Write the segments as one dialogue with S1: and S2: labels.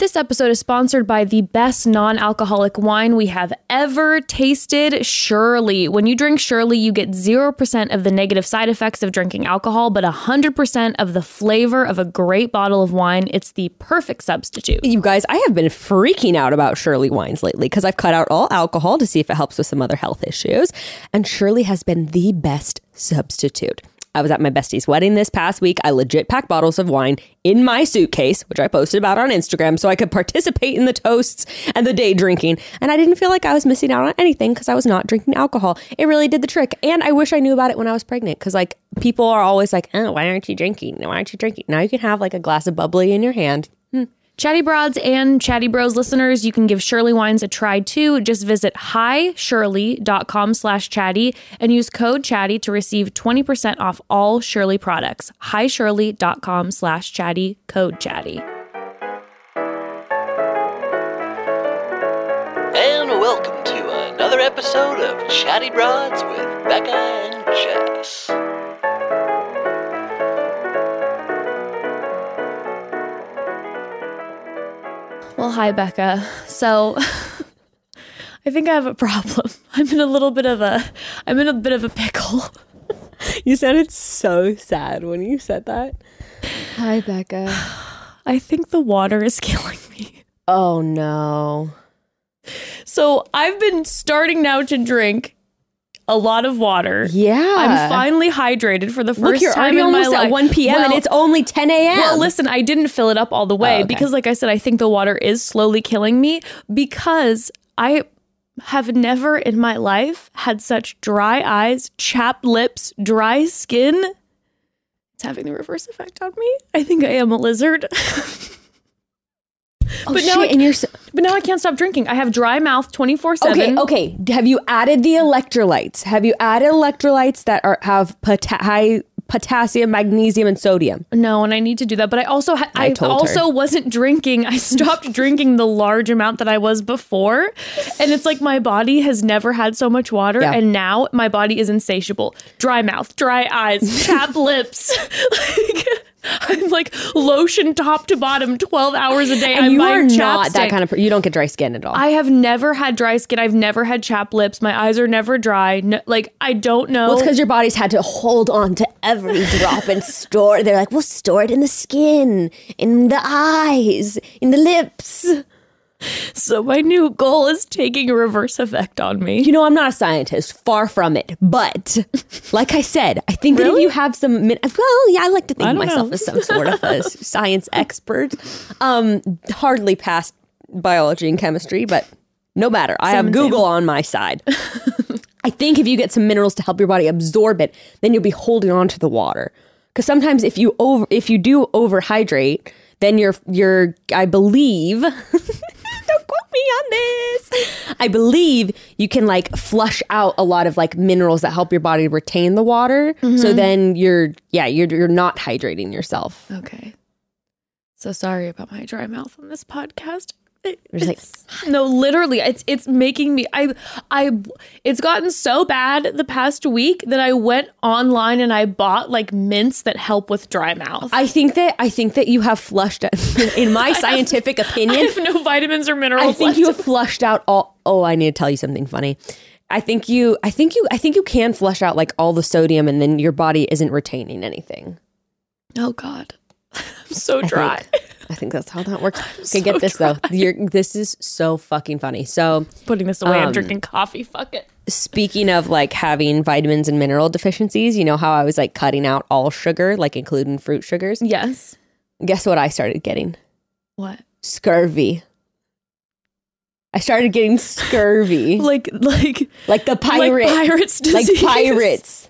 S1: This episode is sponsored by the best non-alcoholic wine we have ever tasted, Shirley. When you drink Shirley, you get 0% of the negative side effects of drinking alcohol, but 100% of the flavor of a great bottle of wine. It's the perfect substitute.
S2: You guys, I have been freaking out about Shirley wines lately because I've cut out all alcohol to see if it helps with some other health issues. And Shirley has been the best substitute. I was at my bestie's wedding this past week. I legit packed bottles of wine in my suitcase, which I posted about on Instagram, so I could participate in the toasts and the day drinking. And I didn't feel like I was missing out on anything because I was not drinking alcohol. It really did the trick. And I wish I knew about it when I was pregnant because like people are always like, oh, why aren't you drinking? Why aren't you drinking? Now you can have like a glass of bubbly in your hand.
S1: Chatty Broads and Chatty Bros listeners, you can give Shirley wines a try too. Just visit highshirley.com/chatty and use code chatty to receive 20% off all Shirley products. highshirley.com/chatty, code chatty.
S3: And welcome to another episode of Chatty Broads with Becca and Jess.
S1: Well, hi, Becca. So I think I have a problem. I'm in a bit of a pickle.
S2: You sounded so sad when you said that. Hi, Becca.
S1: I think the water is killing me.
S2: Oh, no.
S1: So I've been starting now to drink a lot of water.
S2: Yeah.
S1: I'm finally hydrated for the first
S2: Look, you're
S1: time
S2: already
S1: in my
S2: almost
S1: life.
S2: at 1 p.m. and it's only 10 a.m.
S1: Well, listen, I didn't fill it up all the way because, like I said, I think the water is slowly killing me because I have never in my life had such dry eyes, chapped lips, dry skin. It's having the reverse effect on me. I think I am a lizard.
S2: Oh,
S1: but now I can't stop drinking. I have dry mouth 24/7.
S2: Okay. Have you added the electrolytes? Have you added electrolytes that have high potassium, magnesium, and sodium?
S1: No, and I need to do that. But I also wasn't drinking. I stopped drinking the large amount that I was before. And it's like my body has never had so much water. Yeah. And now my body is insatiable. Dry mouth, dry eyes, chapped lips. I'm like lotion top to bottom 12 hours a day.
S2: And you are not that kind of you don't get dry skin at all.
S1: I have never had dry skin. I've never had chapped lips. My eyes are never dry. No, like, I don't know.
S2: Well, it's because your body's had to hold on to every drop and store. They're like, we'll store it in the skin, in the eyes, in the lips.
S1: So my new goal is taking a reverse effect on me.
S2: You know, I'm not a scientist, far from it. But like I said, I think that if you have some, I like to think of myself as some sort of a science expert. Hardly passed biology and chemistry, but no matter. I have Google on my side. I think if you get some minerals to help your body absorb it, then you'll be holding on to the water. Because sometimes if you do overhydrate, then you're I believe. Don't quote me on this. I believe you can like flush out a lot of like minerals that help your body retain the water. Mm-hmm. So then you're not hydrating yourself.
S1: Okay. So sorry about my dry mouth on this podcast.
S2: No,
S1: literally, it's making me. It's gotten so bad the past week that I went online and I bought like mints that help with dry mouth.
S2: I think that you have flushed out. In my scientific opinion,
S1: I have no vitamins or minerals.
S2: I think you have flushed out all. Oh, I need to tell you something funny. I think you can flush out like all the sodium, and then your body isn't retaining anything.
S1: Oh God, I'm so dry.
S2: I think that's how that works. Okay, get this though. This is so fucking funny. So
S1: putting this away, I'm drinking coffee. Fuck it.
S2: Speaking of like having vitamins and mineral deficiencies, you know how I was like cutting out all sugar, like including fruit sugars?
S1: Yes.
S2: Guess what I started getting?
S1: What?
S2: Scurvy. I started getting scurvy.
S1: like the
S2: pirate.
S1: Like pirates disease.
S2: Like pirates.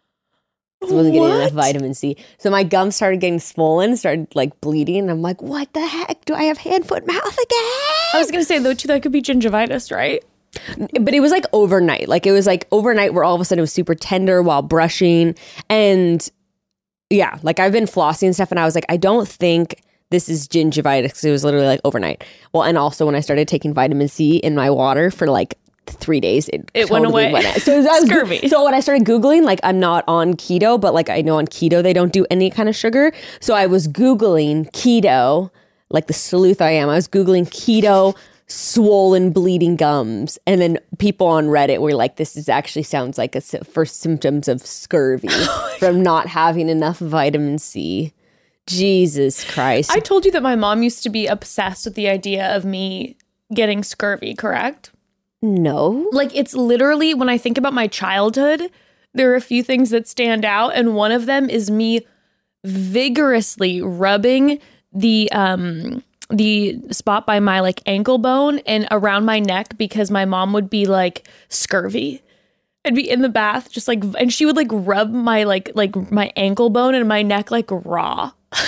S2: I wasn't getting enough vitamin C. So my gums started getting swollen, started like bleeding. And I'm like, what the heck? Do I have hand, foot, mouth again?
S1: I was going to say, though, too, that could be gingivitis, right?
S2: But it was like overnight. Like it was like overnight where all of a sudden it was super tender while brushing. And yeah, like I've been flossing and stuff. And I was like, I don't think this is gingivitis because it was literally like overnight. Well, and also when I started taking vitamin C in my water for like 3 days, it totally
S1: went away.
S2: So
S1: Scurvy.
S2: So when I started Googling, like I'm not on keto, but like I know on keto they don't do any kind of sugar. So I was Googling keto, like the sleuth I am, I was Googling keto swollen bleeding gums, and then people on Reddit were like, this is actually sounds like first symptoms of scurvy from not having enough vitamin C. Jesus Christ.
S1: I told you that my mom used to be obsessed with the idea of me getting scurvy, correct?
S2: No.
S1: Like, it's literally, when I think about my childhood, there are a few things that stand out, and one of them is me vigorously rubbing the spot by my like ankle bone and around my neck because my mom would be like scurvy. I'd be in the bath just like, and she would like rub my like my ankle bone and my neck like raw.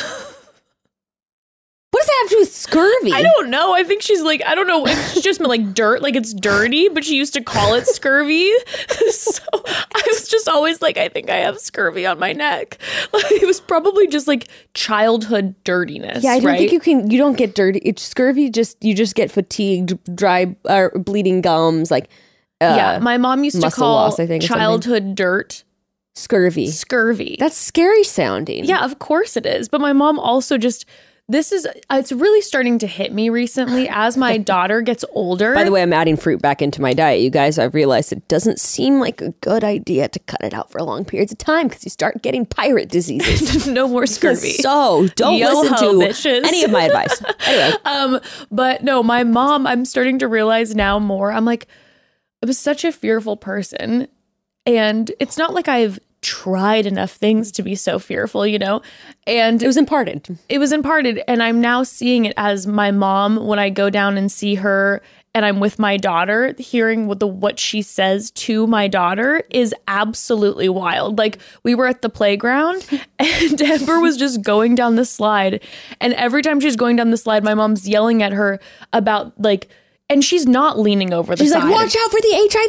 S2: What does that have to do with scurvy?
S1: I don't know. I think she's like, I don't know. It's just like dirt, like it's dirty, but she used to call it scurvy. So I was just always like, I think I have scurvy on my neck. Like, it was probably just like childhood dirtiness.
S2: Yeah, I don't think you don't get dirty. It's scurvy, you just get fatigued, dry, or bleeding gums. Like,
S1: yeah, my mom used to call
S2: loss, I think,
S1: childhood dirt
S2: scurvy.
S1: Scurvy.
S2: That's scary sounding.
S1: Yeah, of course it is. But my mom also just... it's really starting to hit me recently as my daughter gets older.
S2: By the way, I'm adding fruit back into my diet, you guys. I've realized it doesn't seem like a good idea to cut it out for long periods of time because you start getting pirate diseases.
S1: No more scurvy.
S2: So don't listen to
S1: bitches.
S2: Any of my advice. Anyway.
S1: But no, my mom, I'm starting to realize now more. I'm like, I was such a fearful person. And it's not like I've tried enough things to be so fearful, you know? And
S2: it was imparted.
S1: And I'm now seeing it as my mom, when I go down and see her and I'm with my daughter, hearing what she says to my daughter is absolutely wild. Like, we were at the playground and Amber was just going down the slide. And every time she's going down the slide, my mom's yelling at her about like, and she's not leaning over the side.
S2: She's like, watch out for the HIV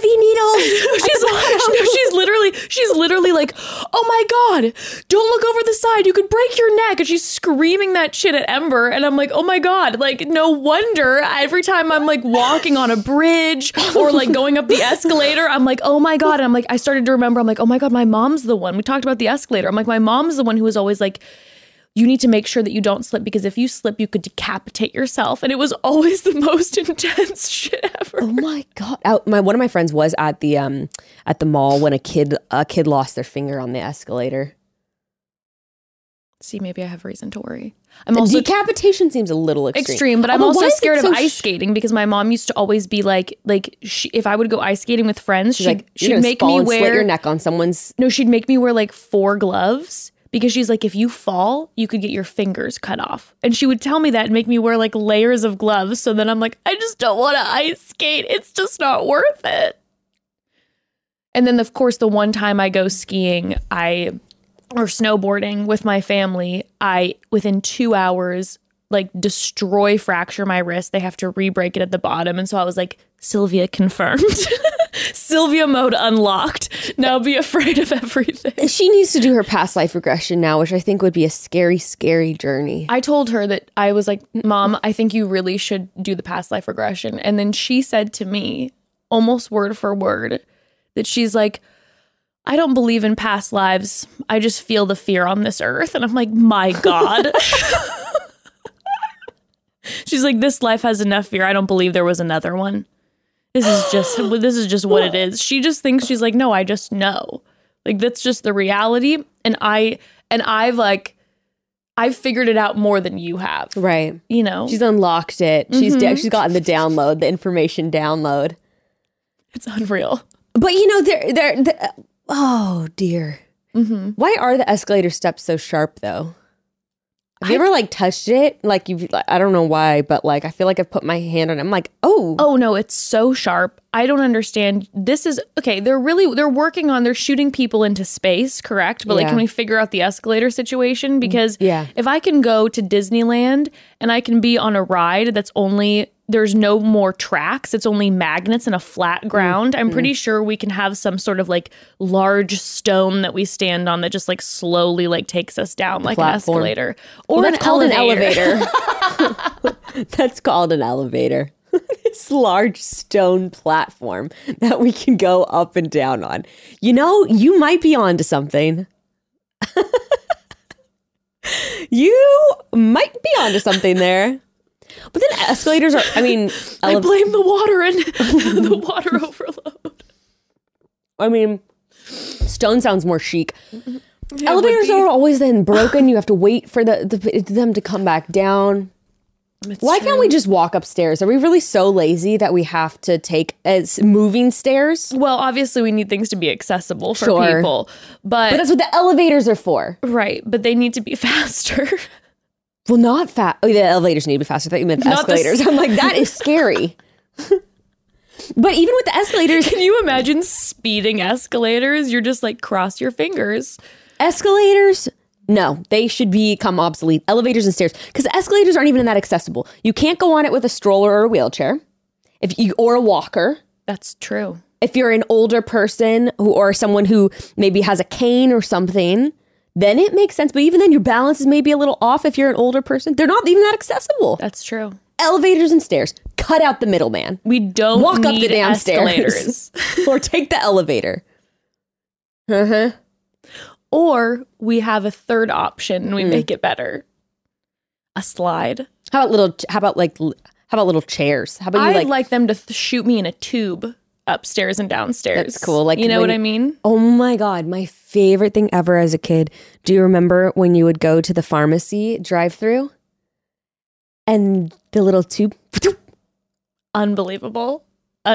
S2: needles.
S1: she's literally like, oh my God, don't look over the side. You could break your neck. And she's screaming that shit at Ember. And I'm like, oh my God, like, no wonder every time I'm like walking on a bridge or like going up the escalator, I'm like, oh my God. And I'm like, I started to remember, I'm like, oh my God, my mom's the one. We talked about the escalator. I'm like, my mom's the one who was always like, you need to make sure that you don't slip because if you slip, you could decapitate yourself. And it was always the most intense shit ever.
S2: Oh my God. One of my friends was at the mall when a kid lost their finger on the escalator.
S1: See, maybe I have reason to worry. I'm also
S2: decapitation seems a little extreme,
S1: but I'm also scared of ice skating because my mom used to always be like if I would go ice skating with friends, she'd make me wear
S2: slit your neck on someone's.
S1: No, she'd make me wear like 4 gloves. Because she's like, if you fall, you could get your fingers cut off. And she would tell me that and make me wear like layers of gloves. So then I'm like, I just don't want to ice skate. It's just not worth it. And then, of course, the one time I go skiing, or snowboarding with my family, within 2 hours, like fracture my wrist. They have to re-break it at the bottom. And so I was like, Sylvia confirmed. Sylvia mode unlocked. Now be afraid of everything.
S2: She needs to do her past life regression now, which I think would be a scary, scary journey.
S1: I told her that I was like, Mom, I think you really should do the past life regression. And then she said to me, almost word for word, that she's like, I don't believe in past lives. I just feel the fear on this earth. And I'm like, my God. She's like, this life has enough fear. I don't believe there was another one. This is just what it is. She just thinks, she's like, no, I just know. Like, that's just the reality. And I've figured it out more than you have.
S2: Right.
S1: You know?
S2: She's unlocked it. She's gotten the download, the information download.
S1: It's unreal.
S2: But you know, oh dear. Mm-hmm. Why are the escalator steps so sharp though? Have you ever like touched it? Like I don't know why, but like I feel like I've put my hand on it. I'm like, oh
S1: no, it's so sharp. I don't understand. This is okay. They're shooting people into space, correct? But like, can we figure out the escalator situation? Because if I can go to Disneyland and I can be on a ride there's no more tracks. It's only magnets and a flat ground. I'm pretty sure we can have some sort of like large stone that we stand on that just like slowly like takes us down like platform. An escalator. Or
S2: that's called an elevator. That's called an elevator. This large stone platform that we can go up and down on. You know, you might be onto something. You might be onto something there. But then escalators are, I mean...
S1: I blame the water and the water overload.
S2: I mean, stone sounds more chic. Yeah, elevators are always then broken. You have to wait for them to come back down. Why can't we just walk upstairs? Are we really so lazy that we have to take moving stairs?
S1: Well, obviously we need things to be accessible for people. But
S2: that's what the elevators are for.
S1: Right, but they need to be faster.
S2: Well, not fast. Oh, the elevators need to be faster. I thought you meant the escalators. I'm like, that is scary. But even with the escalators...
S1: Can you imagine speeding escalators? You're just like, cross your fingers.
S2: Escalators... No, they should become obsolete. Elevators and stairs, because escalators aren't even that accessible. You can't go on it with a stroller or a wheelchair, or a walker.
S1: That's true.
S2: If you're an older person or someone who maybe has a cane or something, then it makes sense. But even then, your balance is maybe a little off if you're an older person. They're not even that accessible.
S1: That's true.
S2: Elevators and stairs. Cut out the middleman.
S1: We don't walk up the damn escalators.
S2: Or take the elevator. Uh-huh.
S1: Or we have a third option and we make it better. A slide.
S2: How about little chairs? How about
S1: I'd like them to shoot me in a tube upstairs and downstairs.
S2: That's cool. Like,
S1: you know what I mean?
S2: Oh my God. My favorite thing ever as a kid. Do you remember when you would go to the pharmacy drive-through and the little tube?
S1: Unbelievable.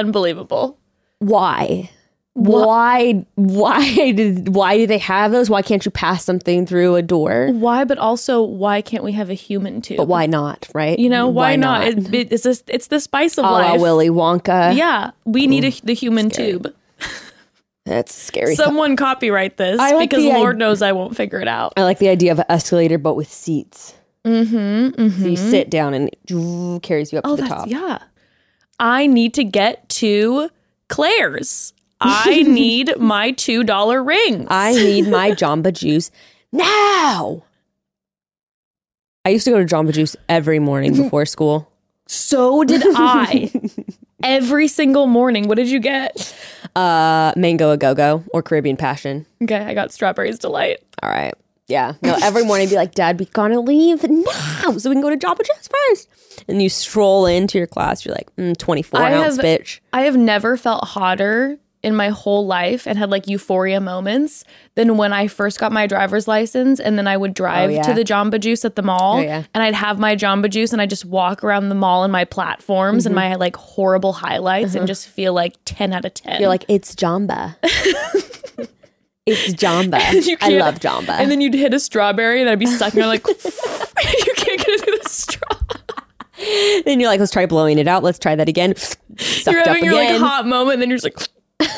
S2: Why? Why do they have those? Why can't you pass something through a door?
S1: Why? But also, why can't we have a human tube?
S2: But why not? Right?
S1: You know, why not? It's the spice of life.
S2: Willy Wonka.
S1: Yeah, we need the human tube.
S2: That's scary.
S1: Someone copyright this because Lord knows I won't figure it out.
S2: I like the idea of an escalator, but with seats. Mm-hmm. So you sit down and it carries you up to the top.
S1: Yeah. I need to get to Claire's. I need my $2 rings.
S2: I need my Jamba Juice now. I used to go to Jamba Juice every morning before school.
S1: So did I. Every single morning. What did you get?
S2: Mango A-Go-Go or Caribbean Passion.
S1: Okay, I got Strawberry's Delight.
S2: All right. Yeah. No, every morning I'd be like, Dad, we gotta leave now so we can go to Jamba Juice first. And you stroll into your class. You're like, 24-ounce bitch.
S1: I have never felt hotter in my whole life and had like euphoria moments than when I first got my driver's license, and then I would drive to the Jamba Juice at the mall and I'd have my Jamba Juice and I'd just walk around the mall in my platforms and my like horrible highlights and just feel like 10 out of 10.
S2: You're like, it's Jamba. It's Jamba. I love Jamba.
S1: And then you'd hit a strawberry and I'd be stuck and I'm like, you can't get it through the straw.
S2: Then you're like, let's try blowing it out. Let's try that again.
S1: You're having your like hot moment and then you're just like...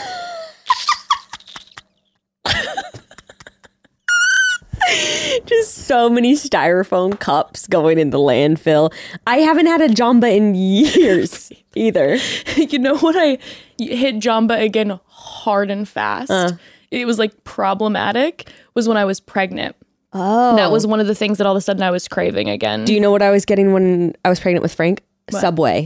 S2: Just so many styrofoam cups going in the landfill. I haven't had a Jamba in years either.
S1: You know when I hit Jamba again hard and fast? It was like problematic was when I was pregnant.
S2: Oh.
S1: That was one of the things that all of a sudden I was craving again.
S2: Do you know what I was getting when I was pregnant with Frank? What? Subway.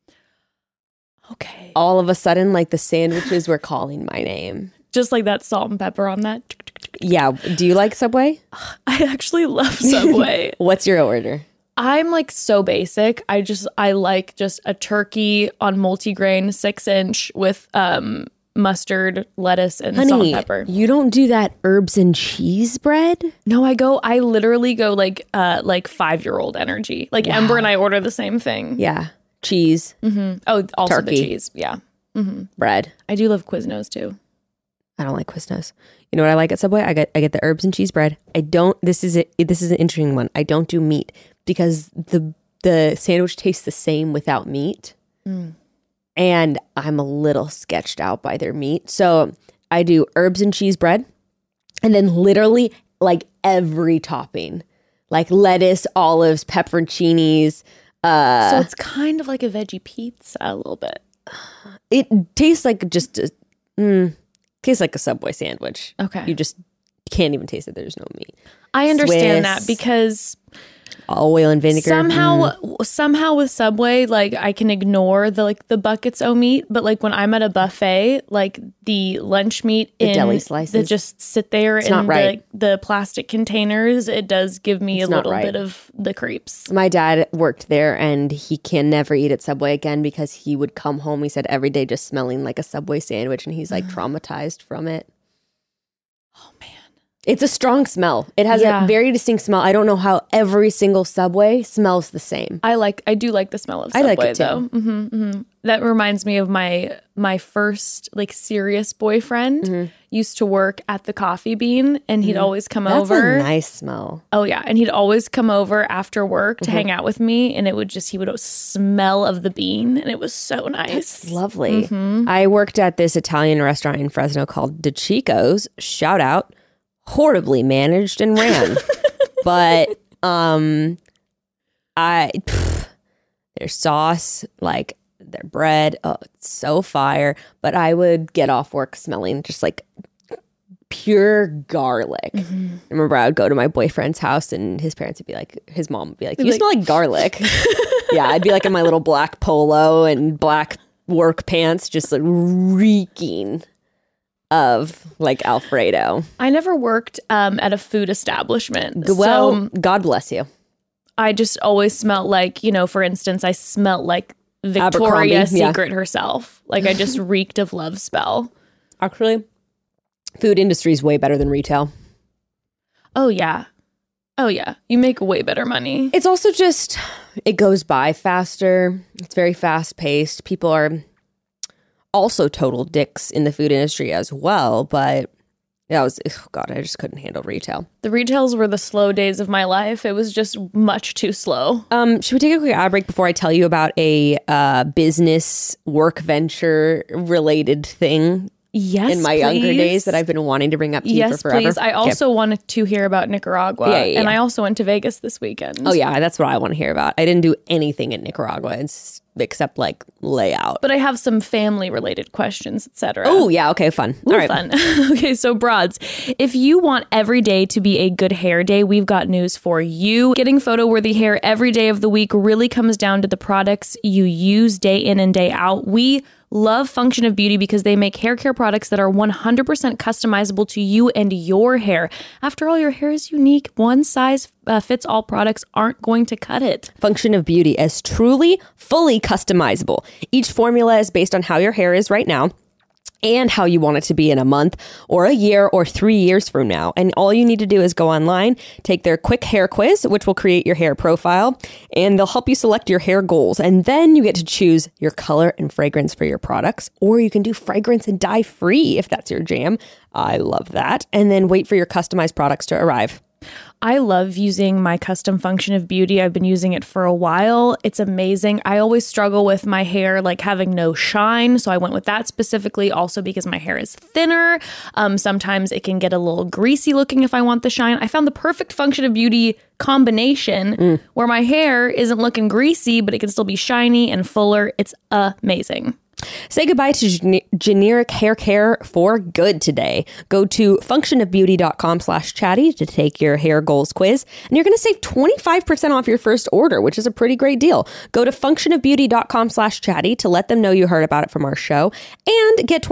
S1: Okay.
S2: All of a sudden, like the sandwiches were calling my name.
S1: Just like that salt and pepper on that.
S2: Yeah. Do you like Subway?
S1: I actually love Subway.
S2: What's your order?
S1: I'm like so basic. I like just a turkey on multigrain 6-inch with mustard, lettuce, and salt and pepper.
S2: You don't do that herbs and cheese bread?
S1: No, I literally go like 5-year-old energy. Like Ember and I order the same thing.
S2: Yeah. Cheese.
S1: Mm-hmm. Oh, also
S2: turkey.
S1: the cheese. Yeah. Mm-hmm.
S2: Bread.
S1: I do love Quiznos too.
S2: I don't like Quiznos. You know what I like at Subway? I get the herbs and cheese bread. I don't. This is an interesting one. I don't do meat because the sandwich tastes the same without meat, and I'm a little sketched out by their meat. So I do herbs and cheese bread, and then literally like every topping, like lettuce, olives, pepperoncinis.
S1: So it's kind of like a veggie pizza a little bit.
S2: It tastes like just. Tastes like a Subway sandwich.
S1: Okay.
S2: You just can't even taste it. There's no meat.
S1: I understand that because
S2: Oil and vinegar.
S1: Somehow with Subway, like I can ignore the buckets o meat, but like when I'm at a buffet, like the lunch meat
S2: the deli slices
S1: that just sit there in the plastic containers, it does give me a little bit of the creeps.
S2: My dad worked there and he can never eat at Subway again because he would come home, he said, every day just smelling like a Subway sandwich, and he's like traumatized from it.
S1: Oh man.
S2: It's a strong smell. It has a very distinct smell. I don't know how every single Subway smells the same.
S1: I do like the smell of Subway, I like it too. Though. Mm-hmm, mm-hmm. That reminds me of my first like serious boyfriend. Used to work at the Coffee Bean, and he'd always come over.
S2: That's a nice smell.
S1: Oh yeah, and he'd always come over after work to hang out with me, and he would smell of the bean, and it was so nice.
S2: That's lovely. I worked at this Italian restaurant in Fresno called De Chico's. Shout out. Horribly managed and ran. But their sauce, like their bread, it's so fire. But I would get off work smelling just like pure garlic. I remember I would go to my boyfriend's house and his mom would be like, you smell like garlic. Yeah, I'd be like in my little black polo and black work pants, just like reeking of like Alfredo.
S1: I never worked at a food establishment.
S2: Well, so God bless you.
S1: I just always smelled like, for instance, I smelled like Victoria's Secret herself. Like I just reeked of love spell.
S2: Actually, food industry is way better than retail.
S1: Oh yeah. You make way better money.
S2: It's also just, it goes by faster. It's very fast paced. People are also total dicks in the food industry as well, but I just couldn't handle retail.
S1: The retails were the slow days of my life. It was just much too slow.
S2: Should we take a quick ad break before I tell you about a business work venture related thing?
S1: Yes,
S2: in my younger days that I've been wanting to bring up to you for forever.
S1: Yes, please. I also wanted to hear about Nicaragua. And I also went to Vegas this weekend.
S2: Oh yeah, that's what I want to hear about. I didn't do anything in Nicaragua except like layout.
S1: But I have some family related questions, etc.
S2: Oh yeah, okay, fun.
S1: All right. Fun. Okay, so broads, if you want every day to be a good hair day, we've got news for you. Getting photo worthy hair every day of the week really comes down to the products you use day in and day out. We love Function of Beauty because they make hair care products that are 100% customizable to you and your hair. After all, your hair is unique. One size fits all products aren't going to cut it.
S2: Function of Beauty is truly, fully customizable. Each formula is based on how your hair is right now and how you want it to be in a month or a year or 3 years from now. And all you need to do is go online, take their quick hair quiz, which will create your hair profile, and they'll help you select your hair goals. And then you get to choose your color and fragrance for your products, or you can do fragrance and dye free if that's your jam. I love that. And then wait for your customized products to arrive.
S1: I love using my custom Function of Beauty. I've been using it for a while. It's amazing. I always struggle with my hair like having no shine, so I went with that specifically also because my hair is thinner. Sometimes it can get a little greasy looking if I want the shine. I found the perfect Function of Beauty combination where my hair isn't looking greasy, but it can still be shiny and fuller. It's amazing.
S2: Say goodbye to generic hair care for good today. Go to functionofbeauty.com/chatty to take your hair goals quiz, and you're going to save 25% off your first order, which is a pretty great deal. Go to functionofbeauty.com/chatty to let them know you heard about it from our show and get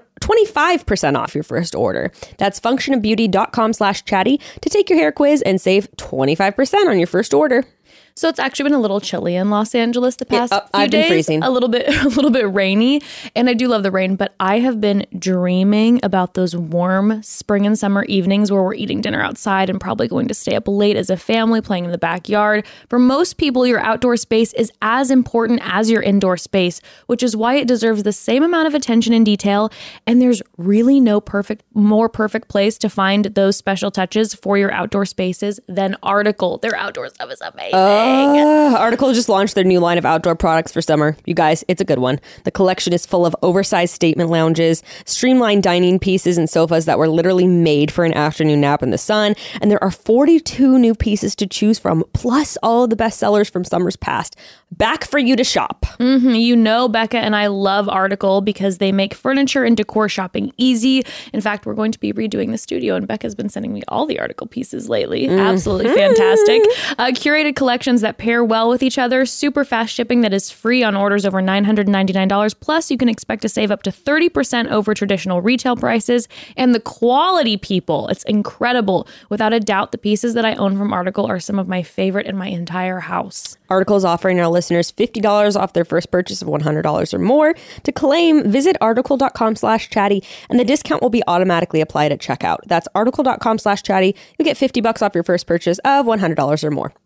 S2: 25% off your first order. That's functionofbeauty.com/chatty to take your hair quiz and save 25% on your first order.
S1: So it's actually been a little chilly in Los Angeles the past few
S2: I've
S1: days.
S2: Been freezing.
S1: A little bit rainy, and I do love the rain, but I have been dreaming about those warm spring and summer evenings where we're eating dinner outside and probably going to stay up late as a family playing in the backyard. For most people, your outdoor space is as important as your indoor space, which is why it deserves the same amount of attention and detail, and there's really no more perfect place to find those special touches for your outdoor spaces than Article. Their outdoor stuff is amazing.
S2: Article just launched their new line of outdoor products for summer. You guys, it's a good one. The collection is full of oversized statement lounges, streamlined dining pieces, and sofas that were literally made for an afternoon nap in the sun. And there are 42 new pieces to choose from, plus all of the best sellers from summers past. back for you to shop.
S1: Mm-hmm. You know, Becca and I love Article because they make furniture and decor shopping easy. In fact, we're going to be redoing the studio, and Becca's been sending me all the Article pieces lately. Absolutely fantastic. Curated collections that pair well with each other. Super fast shipping that is free on orders over $999. Plus, you can expect to save up to 30% over traditional retail prices. And the quality, people, it's incredible. Without a doubt, the pieces that I own from Article are some of my favorite in my entire house.
S2: Article is offering our listeners $50 off their first purchase of $100 or more. To claim, visit article.com/chatty, and the discount will be automatically applied at checkout. That's article.com/chatty. You'll get $50 off your first purchase of $100 or more.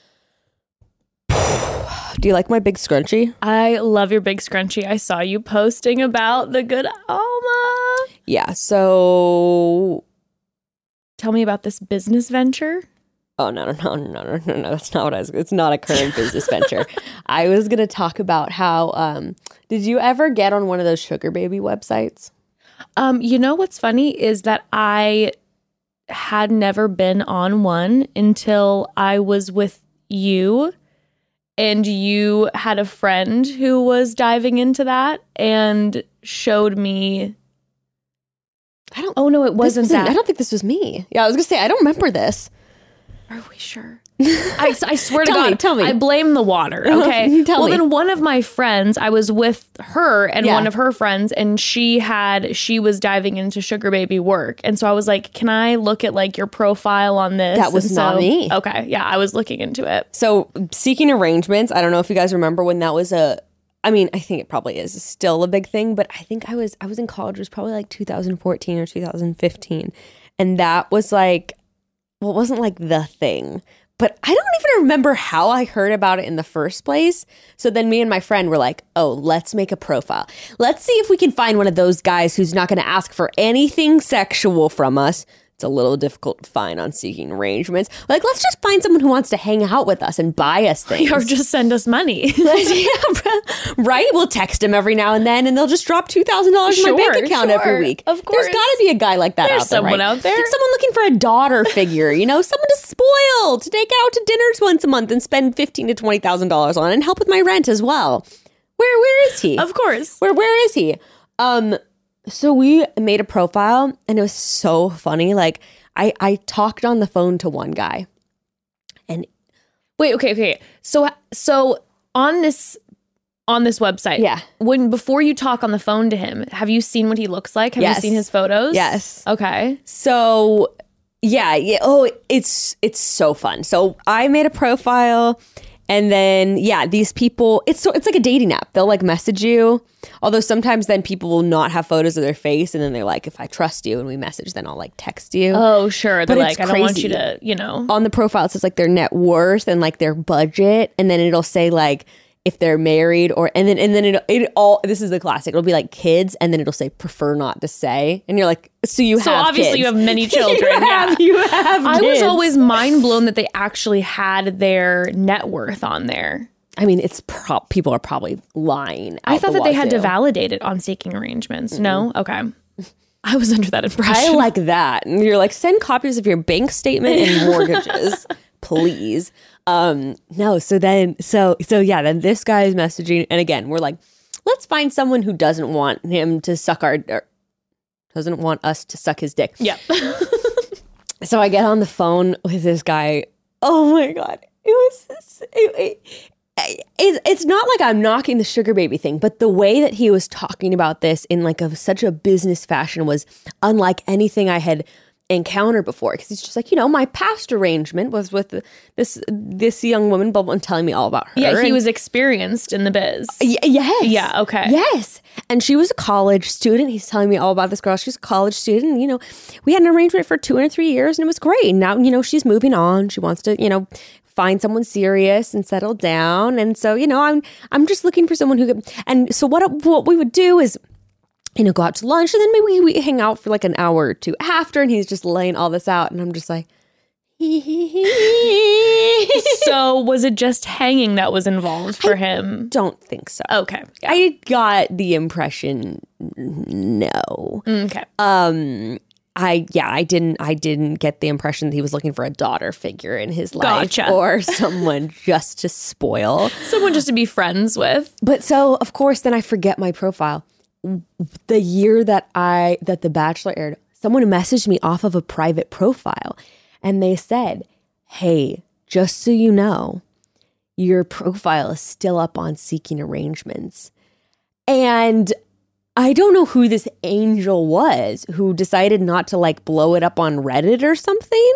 S2: Do you like my big scrunchie?
S1: I love your big scrunchie. I saw you posting about the good Alma.
S2: Yeah, so...
S1: Tell me about this business venture.
S2: Oh, no. That's not what I was... It's not a current business venture. I was going to talk about how... did you ever get on one of those sugar baby websites?
S1: You know what's funny is that I had never been on one until I was with you, and you had a friend who was diving into that and showed me... Oh, no, it wasn't that.
S2: I don't think this was me. Yeah, I was going to say, I don't remember this.
S1: Are we sure? I swear to God,
S2: tell me.
S1: I blame the water, okay?
S2: Tell me.
S1: Then one of my friends, I was with her and one of her friends, and she was diving into sugar baby work. And so I was like, can I look at like your profile on this?
S2: That was not me.
S1: Okay, yeah, I was looking into it.
S2: So Seeking Arrangements, I don't know if you guys remember when that was I think it probably is still a big thing, but I think I was in college. It was probably like 2014 or 2015. And that was like, well, it wasn't like the thing, but I don't even remember how I heard about it in the first place. So then me and my friend were like, oh, let's make a profile. Let's see if we can find one of those guys who's not going to ask for anything sexual from us. It's a little difficult to find on Seeking Arrangements. Like, let's just find someone who wants to hang out with us and buy us things.
S1: Or just send us money.
S2: Right? We'll text them every now and then, and they'll just drop $2,000 in my bank account every week.
S1: Of course.
S2: There's got to be a guy like that out there,
S1: someone out there.
S2: There's someone looking for a daughter figure, someone to spoil, to take out to dinners once a month and spend $15,000 to $20,000 on, and help with my rent as well. Where is he?
S1: Of course.
S2: Where is he? So we made a profile, and it was so funny. Like, I talked on the phone to one guy, and
S1: wait, okay. So on this website, before you talk on the phone to him, have you seen what he looks like? Have you seen his photos?
S2: Yes.
S1: Okay.
S2: So yeah. Oh, it's so fun. So I made a profile. And then, these people, it's like a dating app. They'll like message you. Although sometimes then people will not have photos of their face. And then they're like, if I trust you and we message, then I'll like text you.
S1: Oh, sure. They're
S2: but
S1: like, I don't want you to,
S2: On the profile, it says like their net worth and like their budget. And then it'll say like if they're married and then it all, this is the classic. It'll be like kids. And then it'll say prefer not to say. And you're like, so obviously
S1: kids. You have many children.
S2: You have
S1: I
S2: kids.
S1: was always mind blown that they actually had their net worth on there.
S2: I mean, it's people are probably lying.
S1: I thought that they had to validate it on Seeking Arrangements. Mm-hmm. No? Okay. I was under that impression.
S2: I like that. And you're like, send copies of your bank statement and mortgages, please. No. So then this guy is messaging. And again, we're like, let's find someone who doesn't want him to doesn't want us to suck his dick.
S1: Yeah.
S2: So I get on the phone with this guy. Oh my God. It's not like I'm knocking the sugar baby thing, but the way that he was talking about this in like such a business fashion was unlike anything I had encountered before. Because he's just like, my past arrangement was with this young woman, and telling me all about her.
S1: Yeah, he was experienced in the biz.
S2: Yes.
S1: Yeah, okay.
S2: Yes. And she was a college student. He's telling me all about this girl. She's a college student. We had an arrangement for 2 or 3 years, and it was great. And now, she's moving on. She wants to, find someone serious and settle down. And so, I'm just looking for someone who could. And so what we would do is, go out to lunch, and then maybe we hang out for like an hour or two after, and he's just laying all this out. And I'm just like,
S1: So was it just hanging that was involved for him?
S2: Don't think so.
S1: Okay.
S2: Yeah. I got the impression, no.
S1: Okay.
S2: I didn't get the impression that he was looking for a daughter figure in his life or someone just to spoil.
S1: Someone just to be friends with.
S2: But so, of course, then I forget my profile. The year that The Bachelor aired, someone messaged me off of a private profile and they said, hey, just so you know, your profile is still up on Seeking Arrangements. And I don't know who this angel was who decided not to like blow it up on Reddit or something.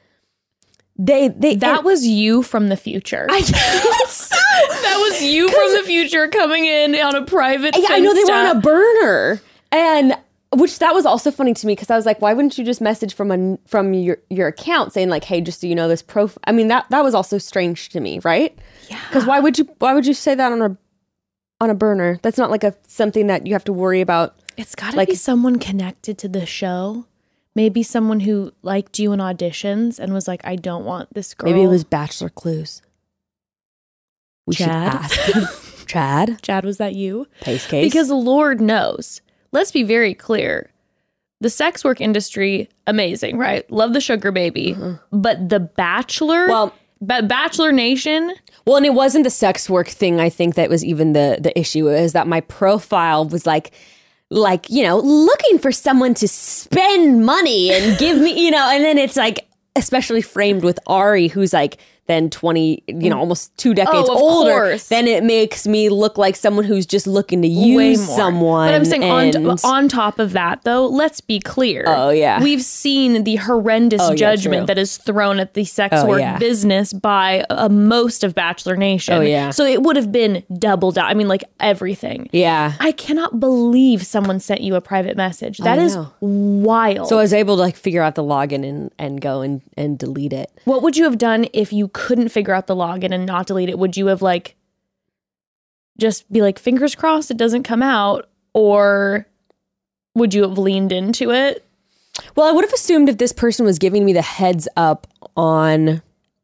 S1: That was you from the future. That was you from the future coming in on a private Finsta.
S2: I know they were on a burner. And which that was also funny to me because I was like, why wouldn't you just message from your account saying like, hey, just so you know this profile. I mean, that was also strange to me, right?
S1: Yeah.
S2: Because why would you say that on a burner? That's not like something that you have to worry about.
S1: It's got to be someone connected to the show. Maybe someone who liked you in auditions and was like, I don't want this girl.
S2: Maybe it was Bachelor Clues. We
S1: Chad?
S2: should ask.
S1: Chad, was that you?
S2: Pace case.
S1: Because Lord knows. Let's be very clear. The sex work industry, amazing, right? Love the sugar baby. Mm-hmm. But The Bachelor, Bachelor Nation.
S2: Well, and it wasn't the sex work thing, I think, that was even the issue. Is that my profile was like, looking for someone to spend money and give me, and then it's like, especially framed with Ari, who's like, then 20, almost 2 decades older, course. Then it makes me look like someone who's just looking to use someone.
S1: But I'm saying on top of that, though, let's be clear.
S2: Oh, yeah.
S1: We've seen the horrendous judgment that is thrown at the sex work business by most of Bachelor Nation.
S2: Oh, yeah.
S1: So it would have been doubled down. I mean, like everything.
S2: Yeah.
S1: I cannot believe someone sent you a private message. That is wild.
S2: So I was able to figure out the login and go and delete it.
S1: What would you have done if you couldn't figure out the login and not delete it? Would you have just be like, fingers crossed it doesn't come out? Or would you have leaned into it?
S2: Well, I would have assumed if this person was giving me the heads up on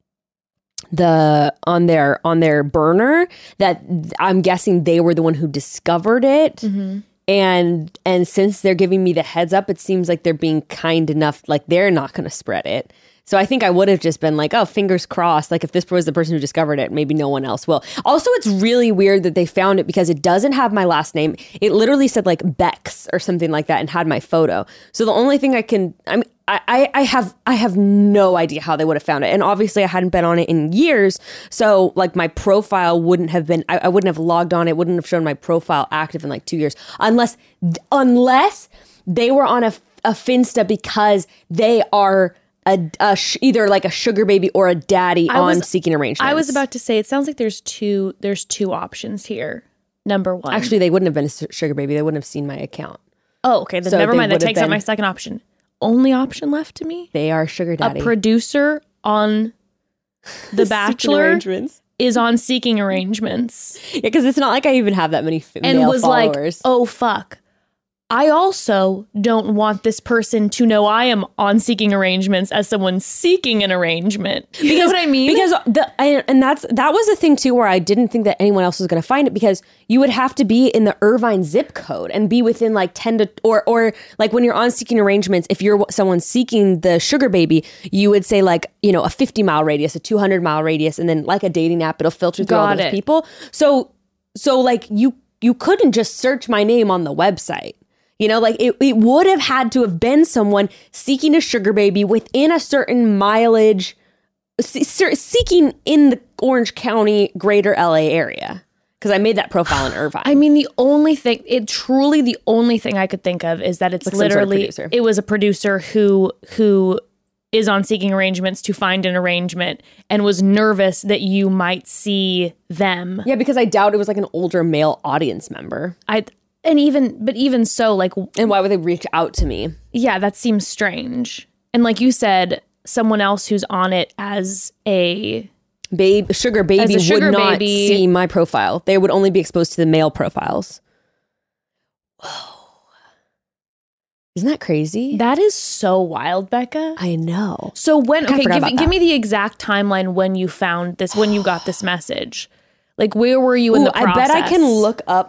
S2: their burner, that I'm guessing they were the one who discovered it. Mm-hmm. And since they're giving me the heads up, it seems like they're being kind enough, like they're not going to spread it. So I think I would have just been like, oh, fingers crossed. Like if this was the person who discovered it, maybe no one else will. Also, it's really weird that they found it because it doesn't have my last name. It literally said like Bex or something like that and had my photo. So the only thing I have no idea how they would have found it. And obviously I hadn't been on it in years. So like my profile wouldn't have been, I wouldn't have logged on. It wouldn't have shown my profile active in like 2 years. Unless they were on a Finsta because they are either like a sugar baby or a daddy on Seeking Arrangements.
S1: I was about to say, it sounds like there's two options here. Number one.
S2: Actually, they wouldn't have been a sugar baby. They wouldn't have seen my account.
S1: Oh, okay. Then never mind. That takes out my second option. Only option left to me?
S2: They are sugar daddy.
S1: A producer on The Bachelor is on Seeking Arrangements.
S2: Yeah, because it's not like I even have that many
S1: and
S2: male
S1: was
S2: followers.
S1: Like, oh, fuck. I also don't want this person to know I am on Seeking Arrangements as someone seeking an arrangement. You know what I mean?
S2: Because that was the thing too, where I didn't think that anyone else was going to find it, because you would have to be in the Irvine zip code and be within like 10 to or like when you're on Seeking Arrangements, if you're someone seeking the sugar baby, you would say like, a 50-mile radius, a 200-mile radius, and then like a dating app, it'll filter through all those people. So like you couldn't just search my name on the website. Like it would have had to have been someone seeking a sugar baby within a certain mileage, seeking in the Orange County, greater LA area. Because I made that profile in Irvine. I mean, the only thing I could think of is that it's like literally, it was a producer who is on Seeking Arrangements to find an arrangement and was nervous that you might see them. Yeah, because I doubt it was like an older male audience member. And even so, like... And why would they reach out to me? Yeah, that seems strange. And like you said, someone else who's on it as a... sugar baby would not see my profile. They would only be exposed to the male profiles. Whoa. Isn't that crazy? That is so wild, Becca. I know. So when... Okay, give me the exact timeline when you found this, when you got this message.
S1: Like, where were you in the process?
S2: I bet I can look up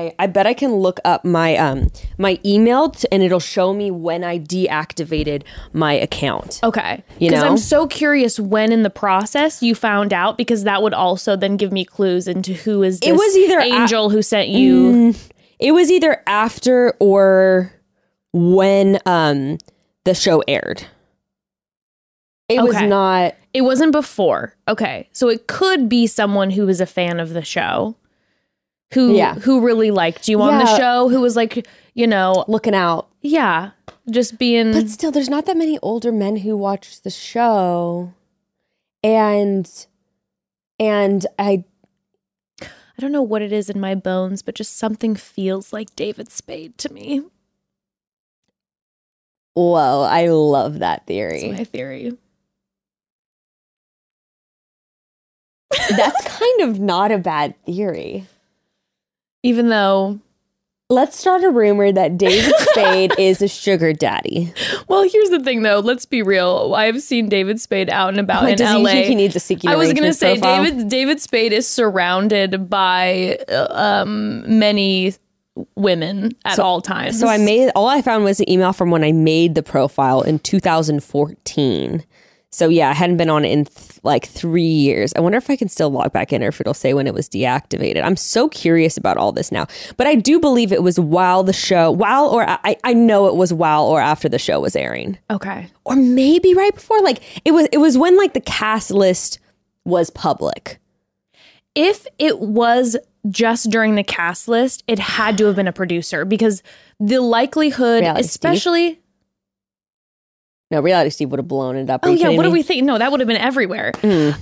S2: my my email and it'll show me when I deactivated my account.
S1: Okay. Because I'm so curious when in the process you found out, because that would also then give me clues into who is this angel who sent you.
S2: It was either after or when the show aired. It was not.
S1: It wasn't before. Okay. So it could be someone who was a fan of the show, who really liked you on the show, who was like, you know,
S2: looking out.
S1: Yeah. Just being.
S2: But still, there's not that many older men who watch the show. And I
S1: don't know what it is in my bones, but just something feels like David Spade to me.
S2: Whoa, I love that theory.
S1: That's my theory.
S2: That's kind of not a bad theory.
S1: Even though...
S2: Let's start a rumor that David Spade is a sugar daddy.
S1: Well, here's the thing, though. Let's be real. I've seen David Spade out and about in
S2: LA.
S1: Does
S2: he think he needs a seeking arrangement?
S1: I was going to say, David Spade is surrounded by many women at all times.
S2: So all I found was an email from when I made the profile in 2014. So yeah, I hadn't been on it in like 3 years. I wonder if I can still log back in or if it'll say when it was deactivated. I'm so curious about all this now. But I do believe it was I know it was while or after the show was airing.
S1: Okay.
S2: Or maybe right before. Like it was when like the cast list was public.
S1: If it was just during the cast list, it had to have been a producer, because the likelihood, especially...
S2: Steve? No, Reality Steve would have blown it up.
S1: Oh yeah, what do we think? No, that would have been everywhere.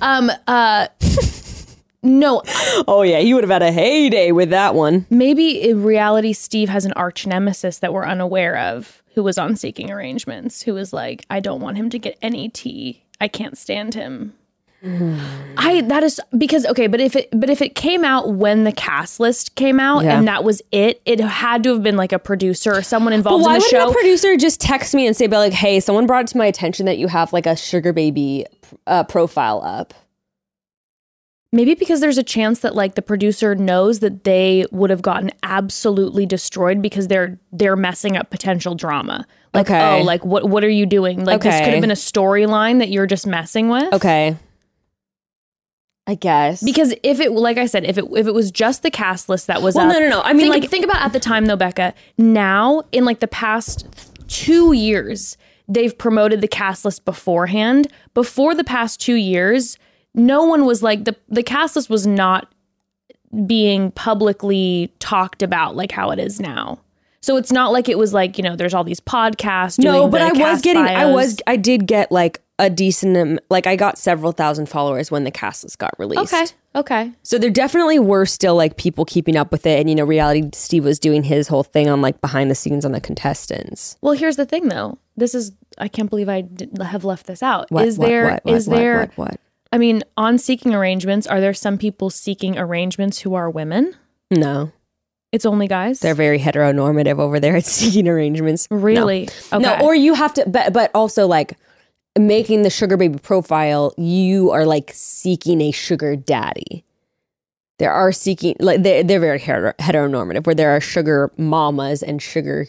S1: No.
S2: Oh yeah, he would have had a heyday with that one.
S1: Maybe Reality Steve has an arch nemesis that we're unaware of, who was on Seeking Arrangements, who was like, I don't want him to get any tea. I can't stand him. But if it came out when the cast list came out and that was it had to have been like a producer or someone involved in the show.
S2: Why wouldn't a producer just text me and say, like, hey, someone brought it to my attention that you have like a sugar baby profile up?
S1: Maybe because there's a chance that like the producer knows that they would have gotten absolutely destroyed because they're messing up potential drama. Like, oh, like what are you doing? Like this could have been a storyline that you're just messing with.
S2: Okay. I guess.
S1: Because if it, like I said, if it was just the cast list that was up.
S2: No. I mean,
S1: think about at the time though, Becca. Now, in like the past 2 years, they've promoted the cast list beforehand. Before the past 2 years, no one was like, the cast list was not being publicly talked about like how it is now. So it's not like it was like, you know, there's all these podcasts.
S2: No, but I did get like a decent, like I got several thousand followers when the cast list got released.
S1: Okay.
S2: So there definitely were still like people keeping up with it. And, you know, Reality Steve was doing his whole thing on like behind the scenes on the contestants.
S1: Well, here's the thing though. I can't believe I have left this out.
S2: What?
S1: I mean, on Seeking Arrangements, are there some people seeking arrangements who are women?
S2: No.
S1: It's only guys?
S2: They're very heteronormative over there at Seeking Arrangements.
S1: Really?
S2: No.
S1: Okay.
S2: No, or you have to, but also like making the sugar baby profile, you are like seeking a sugar daddy. There are seeking, like they're very heteronormative, where there are sugar mamas and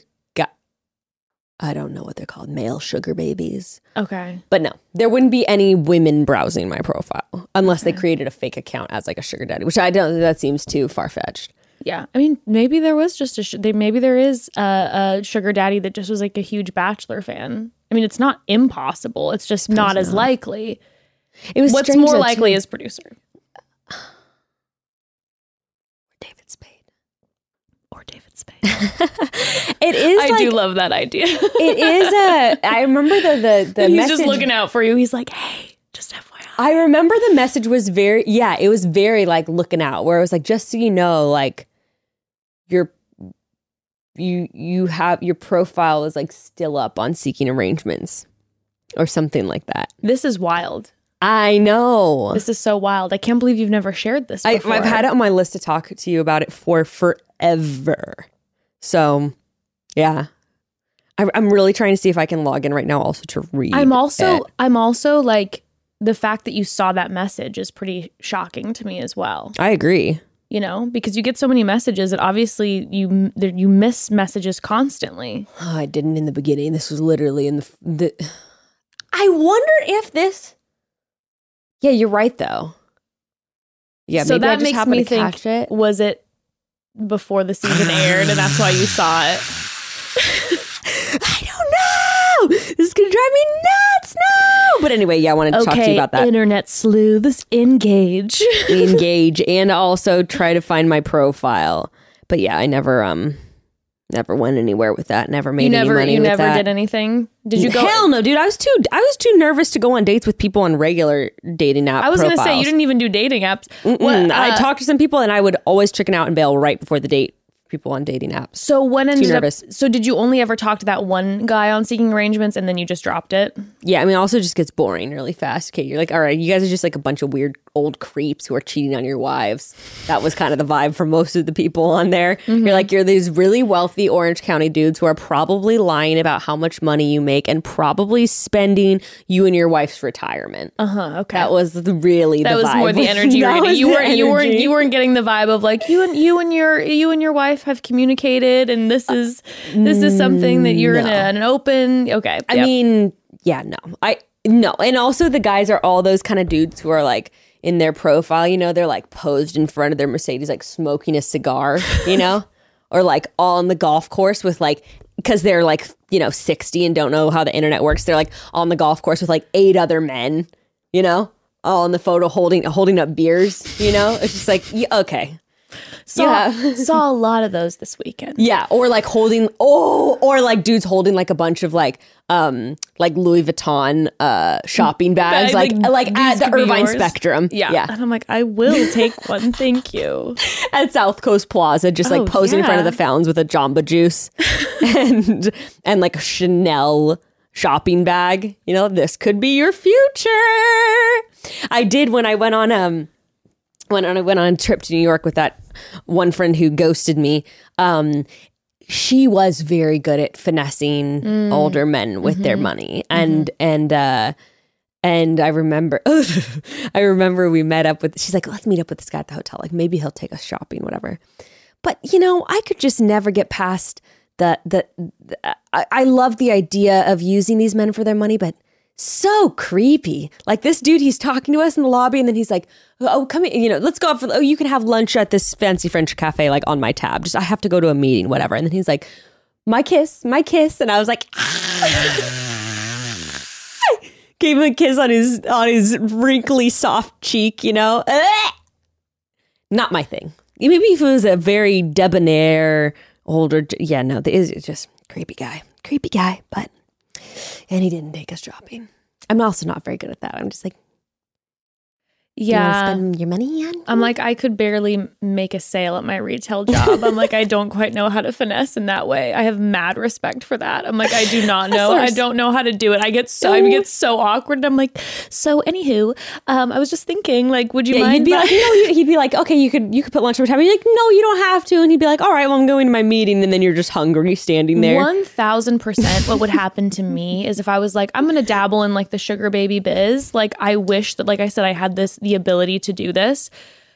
S2: I don't know what they're called, male sugar babies.
S1: Okay.
S2: But no, there wouldn't be any women browsing my profile unless they created a fake account as like a sugar daddy, which I don't, that seems too far-fetched.
S1: Yeah. I mean, maybe there was just maybe there is a sugar daddy that just was like a huge Bachelor fan. I mean, it's not impossible. It's just not as likely.
S2: It was
S1: What's more likely is producer. Or David Spade.
S2: It is.
S1: I do love that idea.
S2: It is I remember the
S1: He's
S2: message.
S1: just looking out for you. He's like, hey, just FYI.
S2: I remember the message was it was very like looking out, where it was like, just so you know, like you have your profile is like still up on Seeking Arrangements or something like that.
S1: This is wild.
S2: I know.
S1: This is so wild. I can't believe you've never shared this before.
S2: I've had it on my list to talk to you about it for forever. So, yeah. I'm really trying to see if I can log in right now also to read
S1: I'm also like the fact that you saw that message is pretty shocking to me as well.
S2: I agree.
S1: You know, because you get so many messages that obviously you miss messages constantly.
S2: Oh, I didn't in the beginning. This was literally in the I wonder if this... Yeah, you're right, though. Yeah,
S1: so
S2: maybe
S1: that
S2: I just
S1: makes
S2: happened
S1: me
S2: to
S1: think,
S2: catch it.
S1: was it before the season aired and that's why you saw it?
S2: I don't know! This is going to drive me nuts! No! But anyway, yeah, I wanted to talk to you about that.
S1: Internet sleuths, engage.
S2: Engage, and also try to find my profile. But yeah, I never went anywhere with that. Never made any money with that.
S1: You never did anything? Did you go?
S2: Hell no, dude. I was too nervous to go on dates with people on regular dating app profiles.
S1: I was going to say, you didn't even do dating apps.
S2: I talked to some people and I would always chicken out and bail right before the date. People on dating apps.
S1: So so did you only ever talk to that one guy on Seeking Arrangements and then you just dropped it?
S2: Yeah, I mean, it also just gets boring really fast. Okay, you're like, all right, you guys are just like a bunch of weird old creeps who are cheating on your wives. That was kind of the vibe for most of the people on there. Mm-hmm. You're like, you're these really wealthy Orange County dudes who are probably lying about how much money you make and probably spending you and your wife's retirement.
S1: Okay.
S2: That was really the vibe.
S1: That was more the energy rating. You weren't getting the vibe of like you and your wife have communicated and this is something that you're in an open. Okay.
S2: I mean, yeah, no. And also the guys are all those kind of dudes who are like in their profile, you know, they're like posed in front of their Mercedes, like smoking a cigar, you know, or like all on the golf course with like, because they're like, you know, 60 and don't know how the internet works. They're like on the golf course with like 8 other men, you know, all in the photo holding up beers, you know, it's just like, yeah, okay.
S1: Saw a lot of those this weekend.
S2: Yeah, or like or like dudes holding like a bunch of like Louis Vuitton shopping bags, like at the Irvine Spectrum.
S1: Yeah, and I'm like, I will take one, thank you.
S2: At South Coast Plaza, just like posing in front of the fountains with a Jamba Juice and like a Chanel shopping bag. You know, this could be your future. I did when I went on a trip to New York with that one friend who ghosted me. She was very good at finessing older men with their money. And I remember we met up with, she's like, let's meet up with this guy at the hotel. Like maybe he'll take us shopping, whatever. But you know, I could just never get past I love the idea of using these men for their money, but so creepy. Like this dude, he's talking to us in the lobby and then he's like, oh, come in, you know, let's go out for, you can have lunch at this fancy French cafe, like on my tab. Just, I have to go to a meeting, whatever. And then he's like, my kiss. And I was like, gave him a kiss on his wrinkly soft cheek, you know, not my thing. Maybe if it was a very debonair older, yeah, no, it's just creepy guy, but. And he didn't take us shopping. I'm also not very good at that. I'm just like,
S1: yeah,
S2: spend your money on?
S1: I'm like, I could barely make a sale at my retail job. I'm like, I don't quite know how to finesse in that way. I have mad respect for that. I'm like, I do not know. I don't know how to do it. I get so awkward. And I'm like, so anywho, I was just thinking, like, would you mind?
S2: He'd be like, he'd be like, okay, you could put lunch on my table. You're like, no, you don't have to. And he'd be like, all right, well, I'm going to my meeting. And then you're just hungry standing there.
S1: 1000%. What would happen to me is if I was like, I'm going to dabble in like the sugar baby biz. Like, I wish that, like I said, I had the ability to do this.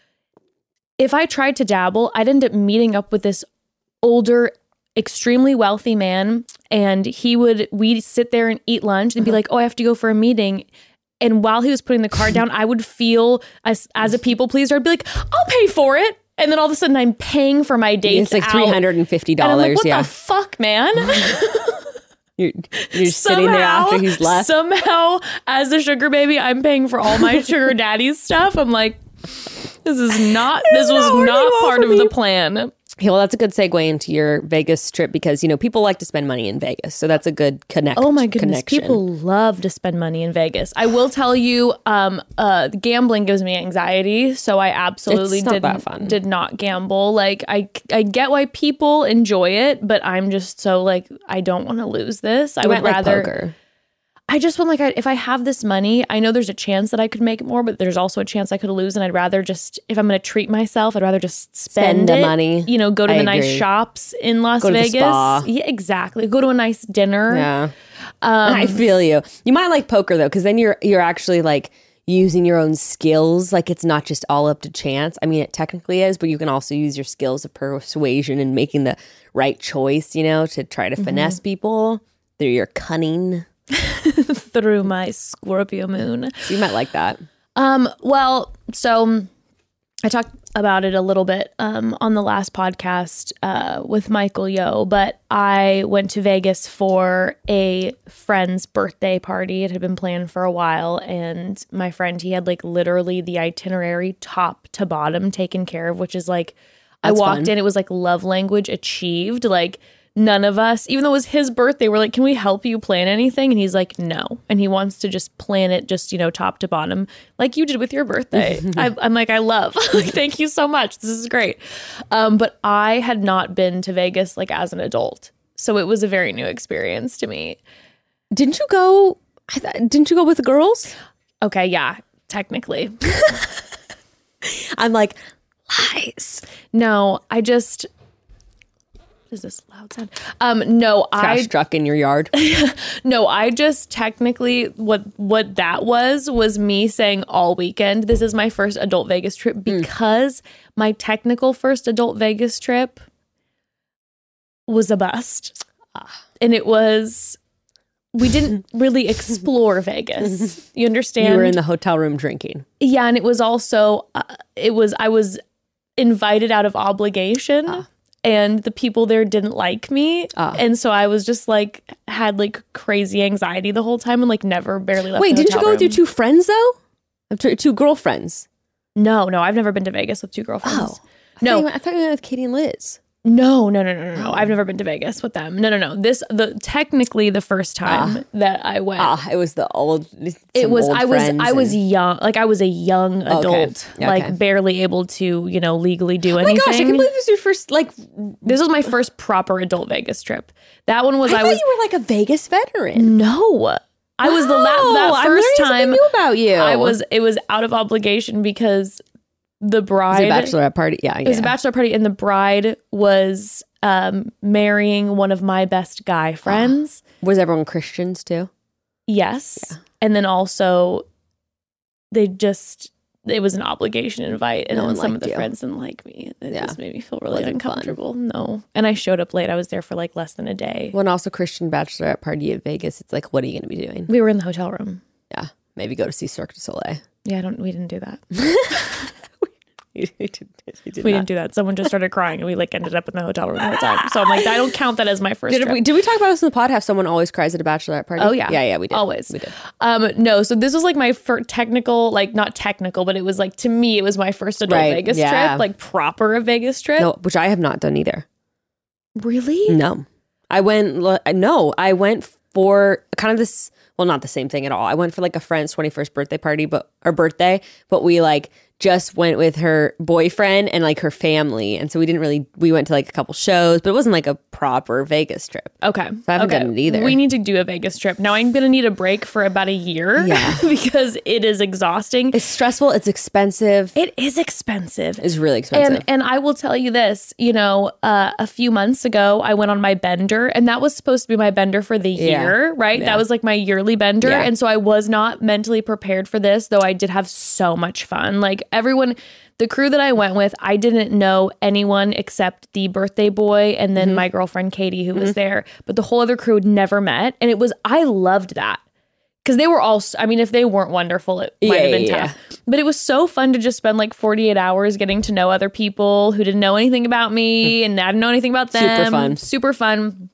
S1: If I tried to dabble, I'd end up meeting up with this older, extremely wealthy man, and we'd sit there and eat lunch and be like, oh, I have to go for a meeting. And while he was putting the card down, I would feel as a people pleaser. I'd be like, I'll pay for it. And then all of a sudden I'm paying for my dates.
S2: It's like $350.
S1: And I'm like, what the fuck, man?
S2: You're just sitting there after he's left.
S1: Somehow, as a sugar baby, I'm paying for all my sugar daddy's stuff. I'm like, this was not part of the plan.
S2: Okay, well, that's a good segue into your Vegas trip because, you know, people like to spend money in Vegas. So that's a good connection.
S1: Oh my goodness. People love to spend money in Vegas. I will tell you, gambling gives me anxiety. So I absolutely did not gamble. Like I get why people enjoy it, but I'm just so like, I don't want to lose this. I would rather
S2: like poker.
S1: I just want, like, if I have this money, I know there's a chance that I could make more, but there's also a chance I could lose. And I'd rather just, if I'm going to treat myself, I'd rather just spend the
S2: money.
S1: You know, go to the nice shops in Las Vegas.
S2: To the spa.
S1: Yeah, exactly. Go to a nice dinner.
S2: Yeah. I feel you. You might like poker though, because then you're actually like, using your own skills. Like, it's not just all up to chance. I mean, it technically is, but you can also use your skills of persuasion and making the right choice, you know, to try to finesse people through your cunning.
S1: Through my Scorpio moon.
S2: So you might like that.
S1: Well, so I talked about it a little bit on the last podcast with Michael Yo, but I went to Vegas for a friend's birthday party. It had been planned for a while, and my friend, he had like literally the itinerary top to bottom taken care of, which is like, I walked in, it was like love language achieved. Like, none of us, even though it was his birthday, we're like, can we help you plan anything? And he's like, no. And he wants to just plan it just, you know, top to bottom, like you did with your birthday. I'm like, I love. Like, thank you so much. This is great. But I had not been to Vegas like as an adult. So it was a very new experience to me.
S2: Didn't you go with the girls?
S1: Okay, yeah, technically.
S2: I'm like, lies.
S1: No, I just... Is this loud sound? No,
S2: Trash truck in your yard.
S1: No, I just technically what that was me saying all weekend, this is my first adult Vegas trip, because my technical first adult Vegas trip was a bust. And it was, we didn't really explore Vegas. You understand?
S2: You were in the hotel room drinking.
S1: Yeah, and it was also, I was invited out of obligation. And the people there didn't like me. And so I was just like, had like crazy anxiety the whole time and like barely left.
S2: Wait,
S1: the
S2: didn't you go
S1: room.
S2: with your two friends though? Two girlfriends?
S1: No, I've never been to Vegas with two girlfriends.
S2: I thought you went with Katie and Liz.
S1: No. I've never been to Vegas with them. No. Technically the first time that I went.
S2: It was the old.
S1: It was. I was young. Like, I was a young adult, like barely able to, you know, legally do anything.
S2: Oh my gosh! I can't believe this was your first. Like,
S1: this was my first proper adult Vegas trip. That one was.
S2: I thought you were like a Vegas veteran.
S1: No. I was that first time.
S2: I knew about you.
S1: It was out of obligation because the bride.
S2: It was a bachelorette party. Yeah.
S1: It was a bachelorette party, and the bride was marrying one of my best guy friends.
S2: Was everyone Christians too?
S1: Yes. Yeah. And then also, it was an obligation invite, and then some of the friends didn't like me. It just made me feel really uncomfortable. Fun. No. And I showed up late. I was there for like less than a day.
S2: Well, and also Christian bachelorette party at Vegas. It's like, what are you going to be doing?
S1: We were in the hotel room.
S2: Yeah. Maybe go to see Cirque du Soleil.
S1: Yeah, we didn't do that.
S2: We
S1: didn't do that. Someone just started crying, and we like ended up in the hotel room all the time. So I'm like, I don't count that as my first trip.
S2: Did we talk about this in the pod? Have someone always cries at a bachelorette party?
S1: Oh yeah,
S2: yeah, we did.
S1: Always,
S2: we did.
S1: No, so this was like my first technical, like not technical, but it was like, to me, it was my first adult Vegas trip, like proper Vegas trip.
S2: No, which I have not done either.
S1: Really?
S2: No, I went for kind of this. Well, not the same thing at all. I went for like a friend's 21st birthday party, but we like just went with her boyfriend and like her family. And so we went to like a couple shows, but it wasn't like a proper Vegas trip.
S1: Okay.
S2: So I haven't done it either.
S1: We need to do a Vegas trip. Now I'm going to need a break for about a year because it is exhausting.
S2: It's stressful. It's expensive.
S1: It is expensive.
S2: It's really expensive.
S1: And I will tell you this, you know, a few months ago, I went on my bender, and that was supposed to be my bender for the year, right? Yeah. That was like my yearly bender. Yeah. And so I was not mentally prepared for this, though I did have so much fun. Like, everyone, the crew that I went with, I didn't know anyone except the birthday boy and then my girlfriend Katie, who was there. But the whole other crew had never met. And I loved that. Because they were all, I mean, if they weren't wonderful, it might have been tough. But it was so fun to just spend like 48 hours getting to know other people who didn't know anything about me and I didn't know anything about them. Super fun.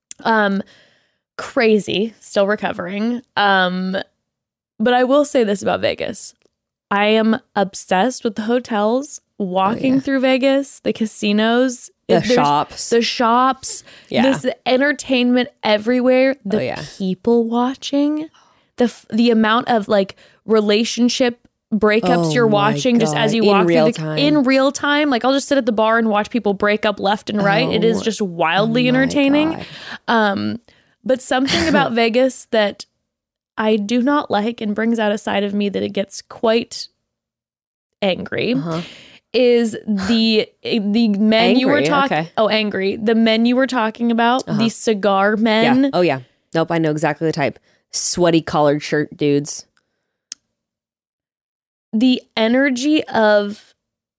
S1: Crazy. Still recovering. But I will say this about Vegas. I am obsessed with the hotels, walking through Vegas, the casinos,
S2: the shops,
S1: this entertainment everywhere, the people watching, the amount of like relationship breakups you're watching just as you walk through in real time. Like, I'll just sit at the bar and watch people break up left and right. It is just wildly entertaining. But something about Vegas that I do not like and brings out a side of me that it gets quite angry is the men you were talking. Okay. Oh, angry. The men you were talking about, the cigar men.
S2: Yeah. Oh yeah. Nope. I know exactly the type. Sweaty collared shirt dudes.
S1: the energy of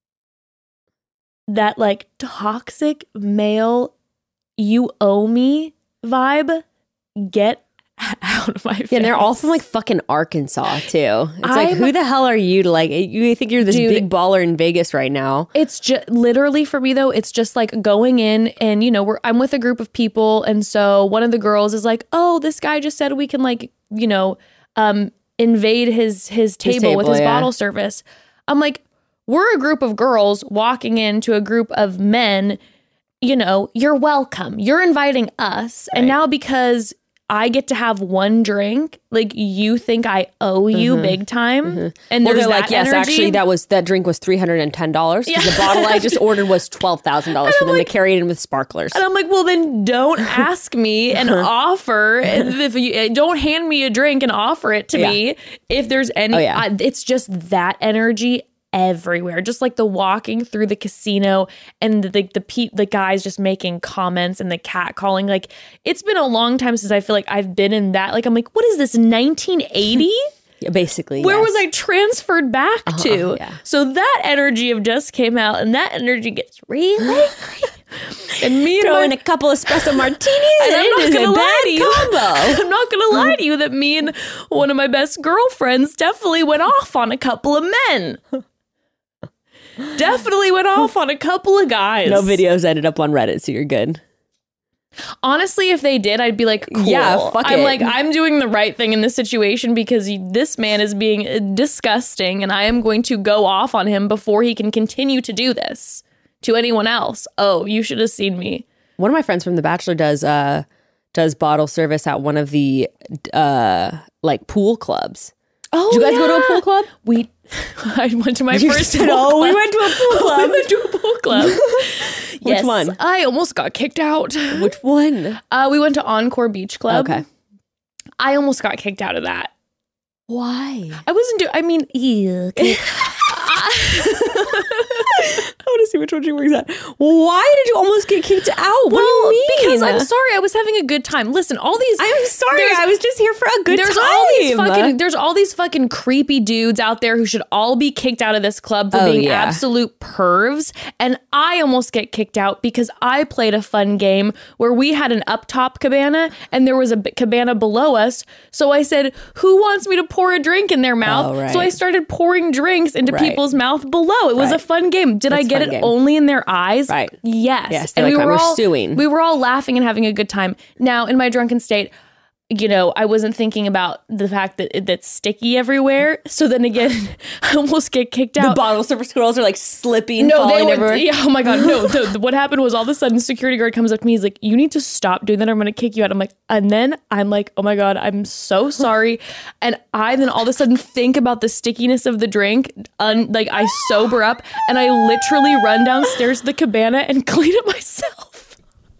S1: that like toxic male, you owe me vibe, get out of my face.
S2: Yeah, and they're all from like fucking Arkansas too. It's like, who the hell are you to like, you think you're this big baller in Vegas right now?
S1: It's just literally for me though, it's just like going in and you know, I'm with a group of people. And so one of the girls is like, oh, this guy just said we can like, you know, invade his table with his bottle service. I'm like, we're a group of girls walking into a group of men, you know, you're welcome. You're inviting us. Right. And now because I get to have one drink, like you think I owe you big time. And they're like, yes,
S2: actually that drink was $310 because the bottle I just ordered was $12,000 for them to carry it in with sparklers.
S1: And I'm like, well then don't ask me and offer, if you don't hand me a drink and offer it to me if there's any, it's just that energy everywhere, just like the walking through the casino and the guys just making comments and the cat calling. Like it's been a long time since I feel like I've been in that. Like I'm like, what is this, 1980?
S2: Yeah, basically.
S1: Where was I transferred back to?
S2: Yeah.
S1: So that energy of just came out, and that energy gets really and me
S2: throw in a couple espresso martinis, and
S1: I'm not gonna lie to you.
S2: Combo.
S1: I'm not gonna lie to you that me and one of my best girlfriends definitely went off on a couple of men. Definitely went off on a couple of guys.
S2: No videos ended up on Reddit, so you're good.
S1: Honestly, if they did, I'd be like, cool.
S2: Yeah, fuck
S1: I'm
S2: it.
S1: like, I'm doing the right thing in this situation because this man is being disgusting and I am going to go off on him before he can continue to do this to anyone else. Oh, you should have seen me.
S2: One of my friends from The Bachelor does bottle service at one of the like pool clubs.
S1: Oh,
S2: did you guys go to a pool club?
S1: I went to my first pool club.
S2: We went to a pool club.
S1: We went to a pool club.
S2: Which one?
S1: I almost got kicked out.
S2: Which one?
S1: We went to Encore Beach Club.
S2: Okay.
S1: I almost got kicked out of that.
S2: Why?
S1: I wasn't I mean, ew.
S2: I want to see which one she works at. Why did you almost get kicked out? What do you mean?
S1: Because I'm sorry, I was having a good time. Listen, all these...
S2: I'm sorry, I was just here for a good time.
S1: There's all these fucking creepy dudes out there who should all be kicked out of this club for being absolute pervs. And I almost get kicked out because I played a fun game where we had an up top cabana and there was a cabana below us. So I said, who wants me to pour a drink in their mouth?
S2: Oh, right.
S1: So I started pouring drinks into people's mouth below. It was a fun game. Did I get it only in their eyes?
S2: Right.
S1: Yes.
S2: And we were all suing.
S1: We were all laughing and having a good time. Now, in my drunken state, you know, I wasn't thinking about the fact that that's sticky everywhere. So then again, I almost get kicked out.
S2: The bottle service girls are like slipping, falling everywhere.
S1: Yeah, oh my God, no. What happened was all of a sudden security guard comes up to me. He's like, you need to stop doing that or I'm going to kick you out. I'm like, and then I'm like, oh my God, I'm so sorry. And I then all of a sudden think about the stickiness of the drink. Like I sober up and I literally run downstairs to the cabana and clean it myself.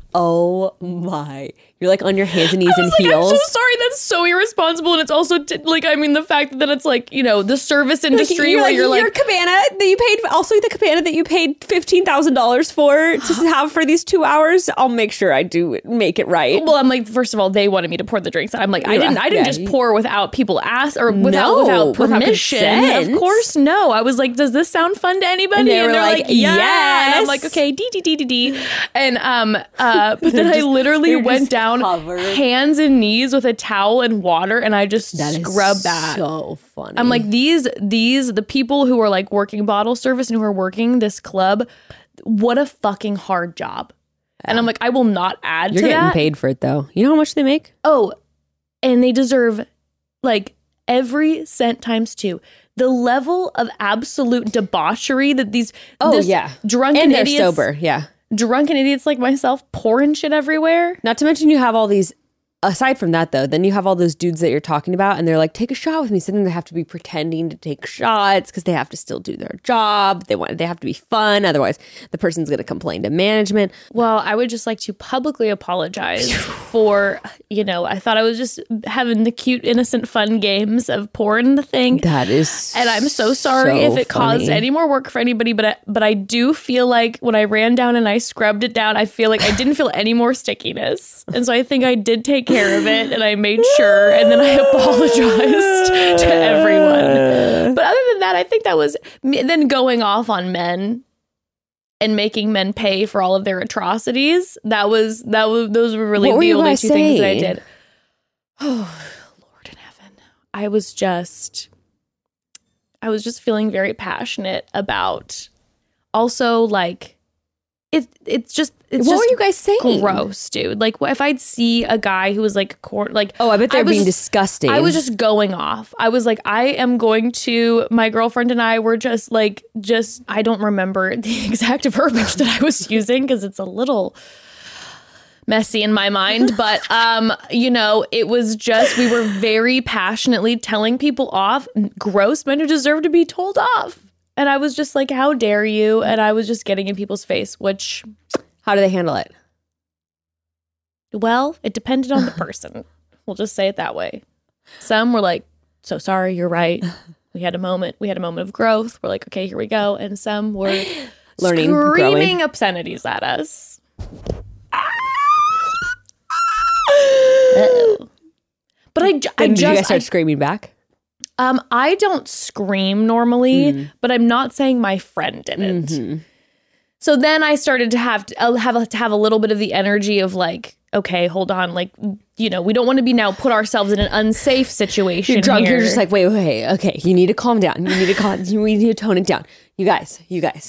S2: Oh my. You're like on your hands and knees and heels.
S1: I'm so sorry. That's so irresponsible. And it's also the fact that it's like, you know, the service industry
S2: your cabana that you paid, also the cabana that you paid $15,000 for to have for these 2 hours. I'll make sure I do make it right.
S1: Well, I'm like, first of all, they wanted me to pour the drinks. I'm like, I didn't just pour without people ask or without permission. Of course, no. I was like, does this sound fun to anybody?
S2: And they're like, yes.
S1: And I'm like, okay, D. And but then I literally went down hands and knees with a towel and water and I just scrubbed that.
S2: So funny.
S1: I'm like, the people who are like working bottle service and who are working this club, what a fucking hard job. And I'm like, I will not add to that.
S2: You're getting paid for it though. You know how much they make?
S1: Oh, and they deserve like every cent times two. The level of absolute debauchery that these drunken
S2: and they're
S1: idiots,
S2: sober,
S1: drunken idiots like myself pouring shit everywhere.
S2: Not to mention you have all these, aside from that though, then you have all those dudes that you're talking about and they're like, take a shot with me. So then they have to be pretending to take shots because they have to still do their job. They have to be fun. Otherwise the person's going to complain to management.
S1: Well, I would just like to publicly apologize for, you know, I thought I was just having the cute, innocent, fun games of pouring the thing.
S2: That is
S1: and I'm so sorry if it caused any more work for anybody, but I do feel like when I ran down and I scrubbed it down, I feel like I didn't feel any more stickiness. And so I think I did take care of it and I made sure, and then I apologized to everyone. But other than that, I think that was then going off on men and making men pay for all of their atrocities. Those were really the only two things that I did. Oh, Lord in heaven. I was just feeling very passionate about also like what
S2: were you guys saying?
S1: Gross, dude. Like if I'd see a guy who was like
S2: I bet they're being disgusting.
S1: I was just going off. I was like, I am going to, my girlfriend and I were just I don't remember the exact verbiage that I was using because it's a little messy in my mind, but it was just, we were very passionately telling people off, gross men who deserve to be told off. And I was just like, how dare you? And I was just getting in people's face, which...
S2: How do they handle it?
S1: Well, it depended on the person. We'll just say it that way. Some were like, so sorry, you're right. We had a moment of growth. We're like, okay, here we go. And some were screaming growing obscenities at us. But did you guys start screaming
S2: back?
S1: I don't scream normally, but I'm not saying my friend didn't. Mm-hmm. So then I started to have a little bit of the energy of like, okay, hold on, like, we don't want to be now put ourselves in an unsafe situation.
S2: You're drunk.
S1: Here.
S2: You're just like, wait, okay, you need to calm down. You need to tone it down. You guys.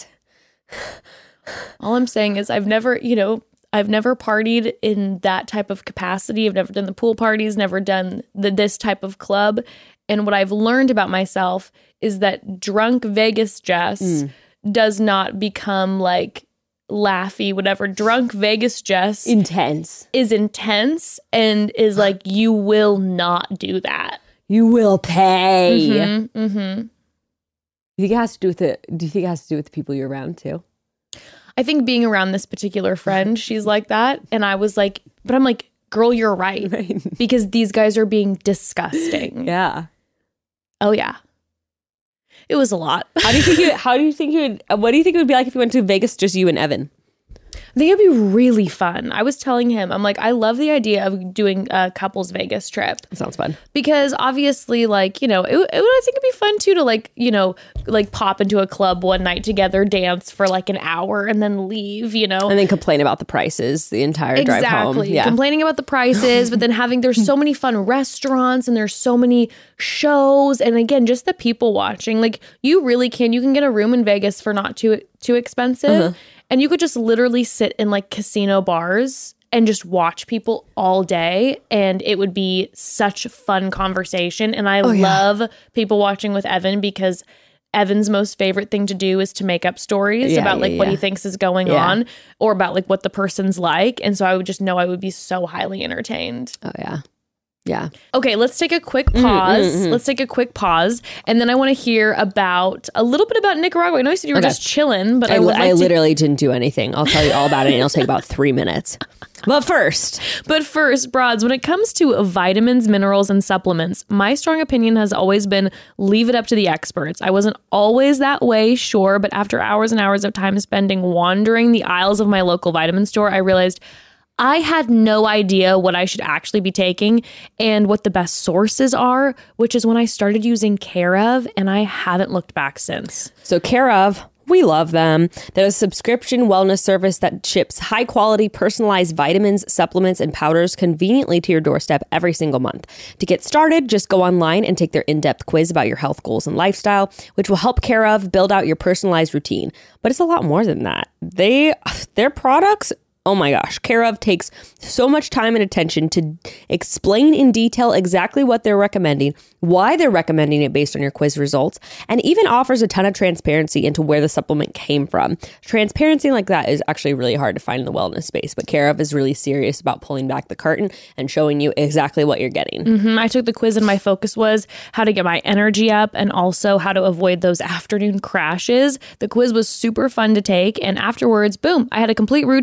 S1: All I'm saying is I've never partied in that type of capacity. I've never done the pool parties, never done this type of club. And what I've learned about myself is that drunk Vegas Jess does not become like laughy, whatever. Drunk Vegas Jess is intense and is like, you will not do that.
S2: You will pay.
S1: Mm-hmm, mm-hmm.
S2: Do you think it has to do with the people you're around too?
S1: I think being around this particular friend, she's like that. And I was like, but I'm like, girl, you're right. Because these guys are being disgusting.
S2: Yeah.
S1: Oh yeah. It was a lot.
S2: What do you think it would be like if you went to Vegas, just you and Evan?
S1: I think it'd be really fun. I was telling him, I'm like, I love the idea of doing a couples Vegas trip.
S2: That sounds fun.
S1: Because obviously, like, I think it'd be fun too to like pop into a club one night together, dance for like an hour and then leave, And
S2: then complain about the prices the entire drive home.
S1: Exactly. Yeah. Complaining about the prices, but then there's so many fun restaurants and there's so many shows. And again, just the people watching, like you can get a room in Vegas for not too expensive. Uh-huh. And you could just literally sit in like casino bars and just watch people all day. And it would be such fun conversation. And I love people watching with Evan because Evan's most favorite thing to do is to make up stories about what he thinks is going on or about like what the person's like. And so I would just know I would be so highly entertained.
S2: Oh, yeah. Yeah.
S1: Okay, let's take a quick pause. Let's take a quick pause. And then I want to hear a little bit about Nicaragua. I know you said you were just chilling, but I
S2: literally didn't do anything. I'll tell you all about it and it'll take about 3 minutes. But first,
S1: broads, when it comes to vitamins, minerals, and supplements, my strong opinion has always been leave it up to the experts. I wasn't always that way, sure, but after hours and hours of time spending wandering the aisles of my local vitamin store, I realized I had no idea what I should actually be taking and what the best sources are, which is when I started using Care of, and I haven't looked back since.
S2: So Care of, we love them. They're a subscription wellness service that ships high quality personalized vitamins, supplements, and powders conveniently to your doorstep every single month. To get started, just go online and take their in-depth quiz about your health goals and lifestyle, which will help Care of build out your personalized routine. But it's a lot more than that. Their products, oh my gosh, Care of takes so much time and attention to explain in detail exactly what they're recommending, why they're recommending it based on your quiz results, and even offers a ton of transparency into where the supplement came from. Transparency like that is actually really hard to find in the wellness space, but Care of is really serious about pulling back the curtain and showing you exactly what you're getting.
S1: Mm-hmm. I took the quiz and my focus was how to get my energy up and also how to avoid those afternoon crashes. The quiz was super fun to take, and afterwards, boom, I had a complete routine just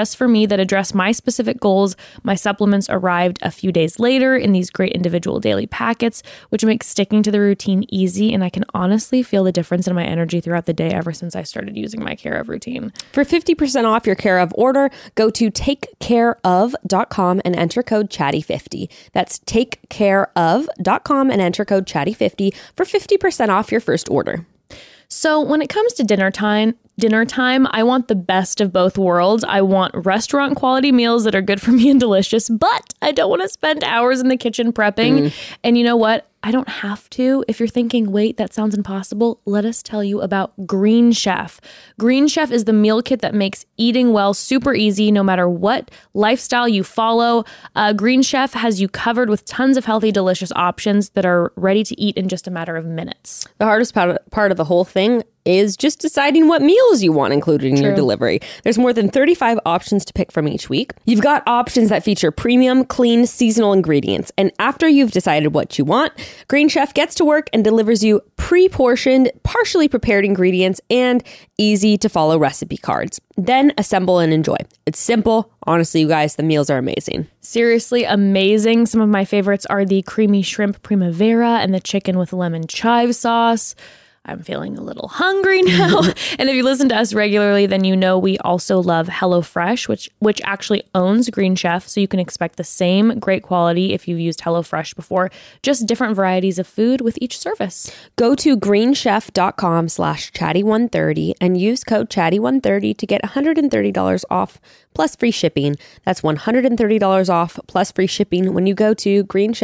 S1: just for me that address my specific goals. My supplements arrived a few days later in these great individual daily packets, which makes sticking to the routine easy, and I can honestly feel the difference in my energy throughout the day ever since I started using my Care of routine.
S2: For 50% off your Care of order, go to takecareof.com and enter code chatty50. That's takecareof.com and enter code chatty50 for 50% off your first order.
S1: So when it comes to dinner time, I want the best of both worlds. I want restaurant quality meals that are good for me and delicious, but I don't want to spend hours in the kitchen prepping. And you know what? I don't have to. If you're thinking, wait, that sounds impossible, let us tell you about Green Chef. Green Chef is the meal kit that makes eating well super easy no matter what lifestyle you follow. Green Chef has you covered with tons of healthy, delicious options that are ready to eat in just a matter of minutes.
S2: The hardest part of the whole thing is just deciding what meals you want included in your delivery. There's more than 35 options to pick from each week. You've got options that feature premium, clean, seasonal ingredients. And after you've decided what you want, Green Chef gets to work and delivers you pre-portioned, partially prepared ingredients and easy to follow recipe cards. Then assemble and enjoy. It's simple. Honestly, you guys, the meals are amazing.
S1: Seriously amazing. Some of my favorites are the creamy shrimp primavera and the chicken with lemon chive sauce. I'm feeling a little hungry now. And if you listen to us regularly, then you know we also love HelloFresh, which actually owns Green Chef. So you can expect the same great quality if you've used HelloFresh before, just different varieties of food with each service.
S2: Go to greenchef.com/chatty130 and use code chatty130 to get $130 off plus free shipping. That's $130 off plus free shipping when you go to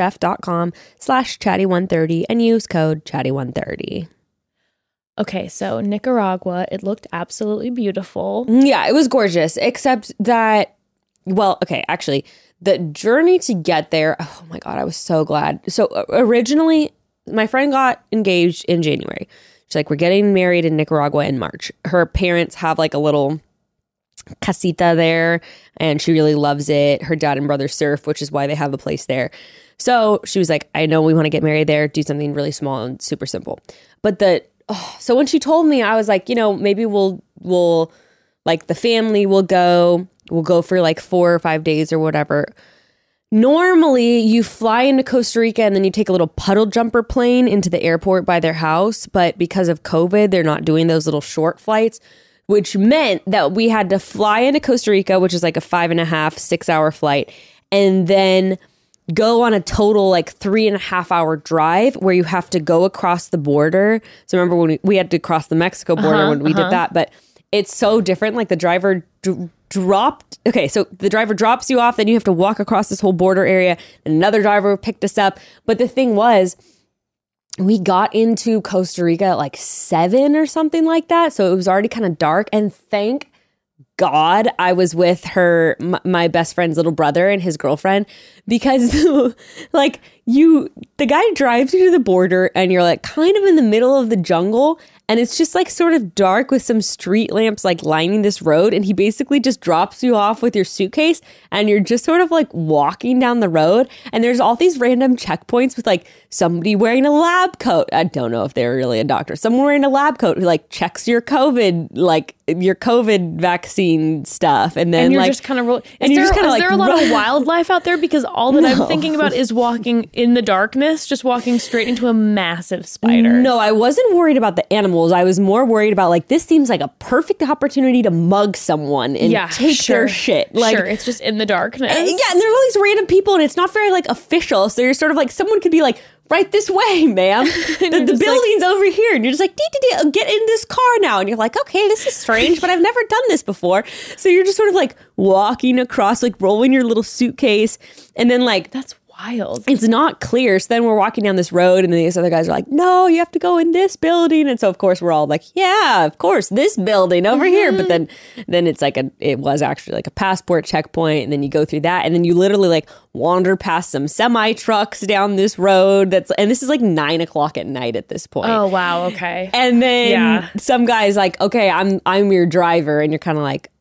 S2: greenchef.com/chatty130 and use code chatty130.
S1: Okay, so Nicaragua, it looked absolutely beautiful.
S2: Yeah, it was gorgeous, except that, well, okay, actually, the journey to get there, oh my God, I was so glad. So originally, my friend got engaged in January. She's like, we're getting married in Nicaragua in March. Her parents have like a little casita there, and she really loves it. Her dad and brother surf, which is why they have a place there. So she was like, I know we want to get married there, do something really small and super simple. But so when she told me, I was like, maybe we'll like the family we'll go for like 4 or 5 days or whatever. Normally you fly into Costa Rica and then you take a little puddle jumper plane into the airport by their house. But because of COVID, they're not doing those little short flights, which meant that we had to fly into Costa Rica, which is like a 5.5-6 hour flight. And then go on a total like 3.5 hour drive where you have to go across the border. So remember when we had to cross the Mexico border when we did that, but it's so different. Like the driver dropped. Okay, so the driver drops you off, then you have to walk across this whole border area. And another driver picked us up. But the thing was, we got into Costa Rica at like 7 or something like that. So it was already kind of dark. And thank God I was with my best friend's little brother and his girlfriend, because like the guy drives you to the border and you're like kind of in the middle of the jungle and it's just like sort of dark with some street lamps like lining this road, and he basically just drops you off with your suitcase and you're just sort of like walking down the road, and there's all these random checkpoints with like somebody wearing a lab coat. I don't know if they're really a doctor. Someone wearing a lab coat who like checks your COVID vaccine stuff, and then
S1: you're
S2: like
S1: just kind of is there a lot of wildlife out there? Because all that I'm thinking about is walking in the darkness, just walking straight into a massive spider.
S2: No, I wasn't worried about the animals. I was more worried about like, this seems like a perfect opportunity to mug someone and take their shit. Like,
S1: it's just in the darkness.
S2: And there's all these random people and it's not very like official. So you're sort of like, someone could be like, right this way, ma'am. The building's over here. And you're just like, get in this car now. And you're like, okay, this is strange, but I've never done this before. So you're just sort of like walking across, like rolling your little suitcase. And then like,
S1: that's wild.
S2: It's not clear. So then we're walking down this road and then these other guys are like, no, you have to go in this building. And so of course we're all like, yeah, of course, this building over here. But then it's like it was actually like a passport checkpoint. And then you go through that. And then you literally like wander past some semi trucks down this road. And this is like 9 o'clock at night at this point.
S1: Oh, wow. Okay.
S2: And then some guy's like, okay, I'm your driver. And you're kind of like,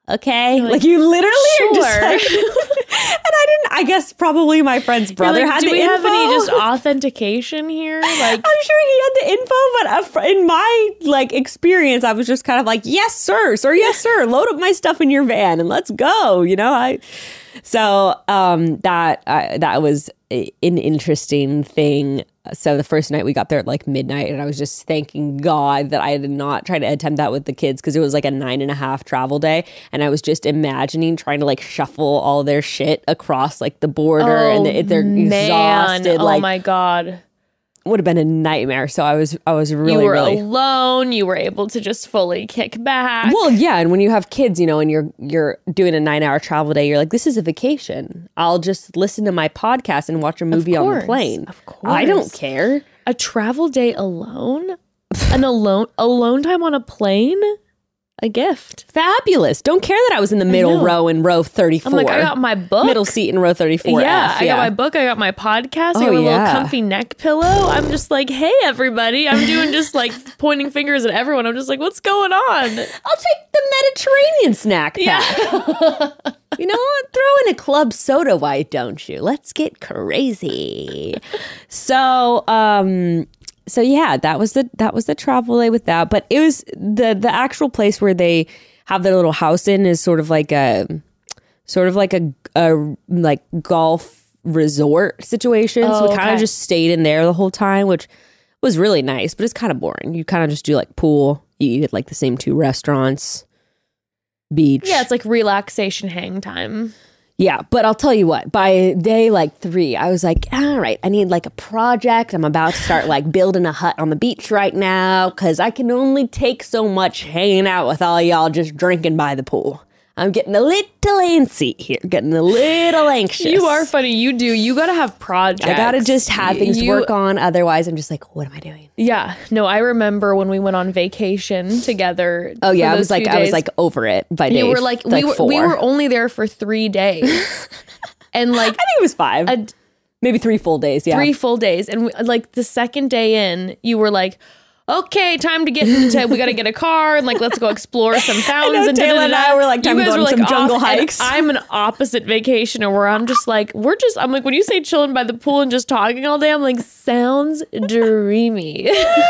S2: okay.
S1: Like
S2: you literally
S1: sure.
S2: are just like, and I guess probably my friend's brother had the info.
S1: Do we have any just authentication here? Like,
S2: I'm sure he had the info, but in my like experience, I was just kind of like, yes, sir, yes, sir, load up my stuff in your van and let's go. So that was an interesting thing. So the first night we got there at like midnight, and I was just thanking God that I did not try to attempt that with the kids, because it was like a 9.5 travel day, and I was just imagining trying to like shuffle all their shit across like the border, and they're exhausted.
S1: Oh my God.
S2: Would have been a nightmare. So I was really,
S1: you were
S2: really
S1: alone. You were able to just fully kick back.
S2: Well, yeah. And when you have kids, and you're doing a 9-hour travel day, you're like, this is a vacation. I'll just listen to my podcast and watch a movie on the plane.
S1: Of course.
S2: I don't care.
S1: A travel day alone? An alone time on a plane? A gift.
S2: Fabulous. Don't care that I was in the middle row in row 34.
S1: I'm like, I got my book.
S2: Middle seat in row 34.
S1: Yeah, I got my book. I got my podcast. I got my little comfy neck pillow. I'm just like, hey, everybody. I'm doing just like pointing fingers at everyone. I'm just like, what's going on?
S2: I'll take the Mediterranean snack pack.
S1: Yeah.
S2: You know what? Throw in a club soda, why don't you? Let's get crazy. So yeah, that was the travel day with that. But it was the actual place where they have their little house in is sort of like a like golf resort situation. So we kind of just stayed in there the whole time, which was really nice, but it's kind of boring. You kind of just do like pool. You eat at like the same 2 restaurants, beach.
S1: Yeah, it's like relaxation hang time.
S2: Yeah, but I'll tell you what, by day like 3, I was like, all right, I need like a project. I'm about to start like building a hut on the beach right now, because I can only take so much hanging out with all y'all just drinking by the pool. I'm getting a little antsy here, getting a little anxious.
S1: You are funny. You do. You got to have projects.
S2: I got to just have things to work on. Otherwise, I'm just like, what am I doing?
S1: Yeah. No, I remember when we went on vacation together.
S2: Oh yeah, I was like over it by day.
S1: You were like, we were only there for 3 days, and like
S2: I think it was 5, maybe 3 full days. Yeah,
S1: 3 full days, and like the second day in, you were like, okay, time to get into, we got to get a car and like, let's go explore some fountains. And
S2: Taylor and I were like, time to go on some jungle hikes.
S1: I'm an opposite vacationer where I'm just like, I'm like, when you say chilling by the pool and just talking all day, I'm like, sounds dreamy.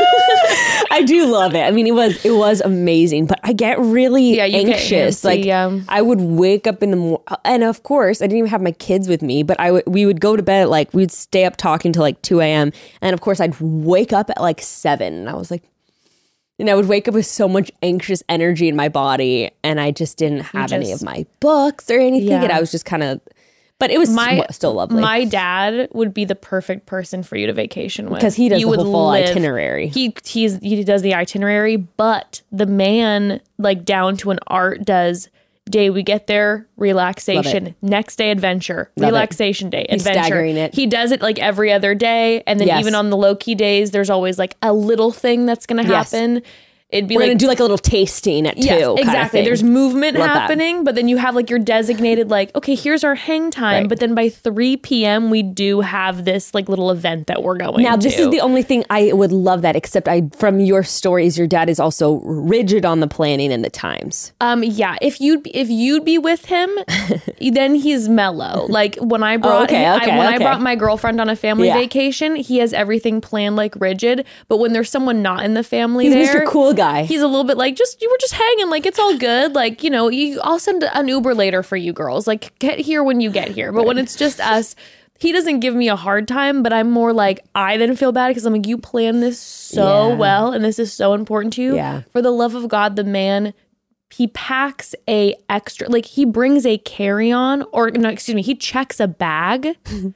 S2: I do love it. I mean, it was amazing, but I get really anxious. Like I would wake up in the morning, and of course I didn't even have my kids with me, but we would go to bed at like, we'd stay up talking till like 2 a.m. And of course I'd wake up at like 7, and I was like, and I would wake up with so much anxious energy in my body, and I just didn't have any of my books or anything. Yeah. And I was just kind of, but it was still lovely.
S1: My dad would be the perfect person for you to vacation with,
S2: because he does the whole full itinerary.
S1: He does the itinerary, but the man, like down to an art, does day we get there, relaxation, next day adventure, relaxation day, adventure. He's staggering it. He does it like every other day, and then even on the low-key days, there's always like a little thing that's going to happen. It'd be
S2: We're gonna do like a little tasting at 2.
S1: Yes, exactly. There's movement happening, but then you have like your designated like, okay, here's our hang time. Right. But then by 3 p.m. we do have this like little event that we're going
S2: now, this is the only thing I would love that, except from your stories, your dad is also rigid on the planning and the times.
S1: Yeah. If you'd be with him, then he's mellow. Like when I brought I brought my girlfriend on a family vacation, he has everything planned like rigid. But when there's someone not in the family,
S2: he's Mr. Cool Guy.
S1: He's a little bit like, you were just hanging, like it's all good, like, you know, I'll send an Uber later for you girls, like get here when you get here. But when it's just us, he doesn't give me a hard time, but I'm more like, I then feel bad because I'm like, you planned this so well, and this is so important to you. Yeah. For the love of God, the man, he packs a extra, like he brings a carry-on, or no, excuse me, he checks a bag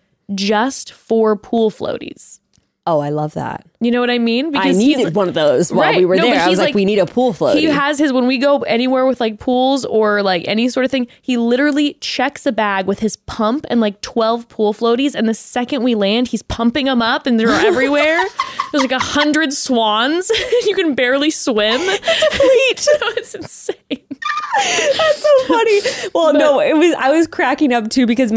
S1: just for pool floaties.
S2: Oh, I love that.
S1: You know what I mean?
S2: Because I needed one of those while we were there. I was like, we need a pool floaty.
S1: He has his, when we go anywhere with like pools or like any sort of thing, he literally checks a bag with his pump and like 12 pool floaties. And the second we land, he's pumping them up and they're everywhere. There's like 100 swans. You can barely swim.
S2: It's a fleet.
S1: No, it's insane.
S2: That's so funny. Well, no, I was cracking up too, because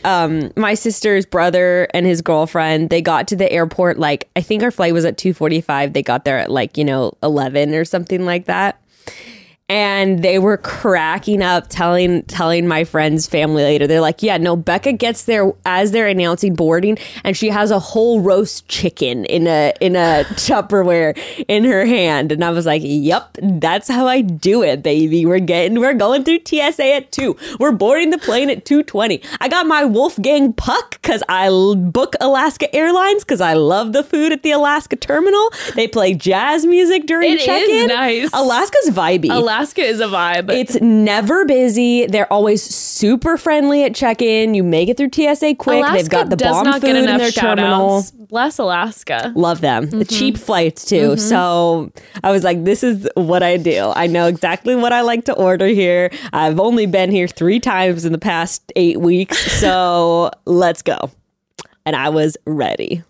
S2: my sister's brother and his girlfriend, they got to the airport, like, I think our flight was at 2:45. They got there at like, 11 or something like that. And they were cracking up, telling my friend's family later. They're like, yeah, no, Becca gets there as they're announcing boarding, and she has a whole roast chicken in a Tupperware in her hand. And I was like, yep, that's how I do it, baby. We're going through TSA at 2. We're boarding the plane at 2:20. I got my Wolfgang Puck because I book Alaska Airlines because I love the food at the Alaska terminal. They play jazz music during check-in.
S1: It is nice.
S2: Alaska's vibey.
S1: Alaska is a vibe.
S2: It's never busy. They're always super friendly at check-in. You make it through TSA quick.
S1: Alaska
S2: They've got the bomb food in their terminal.
S1: Bless Alaska.
S2: Love them. Mm-hmm. Cheap flights too. Mm-hmm. So I was like, this is what I do. I know exactly what I like to order here. I've only been here 3 times in the past 8 weeks. So let's go. And I was ready.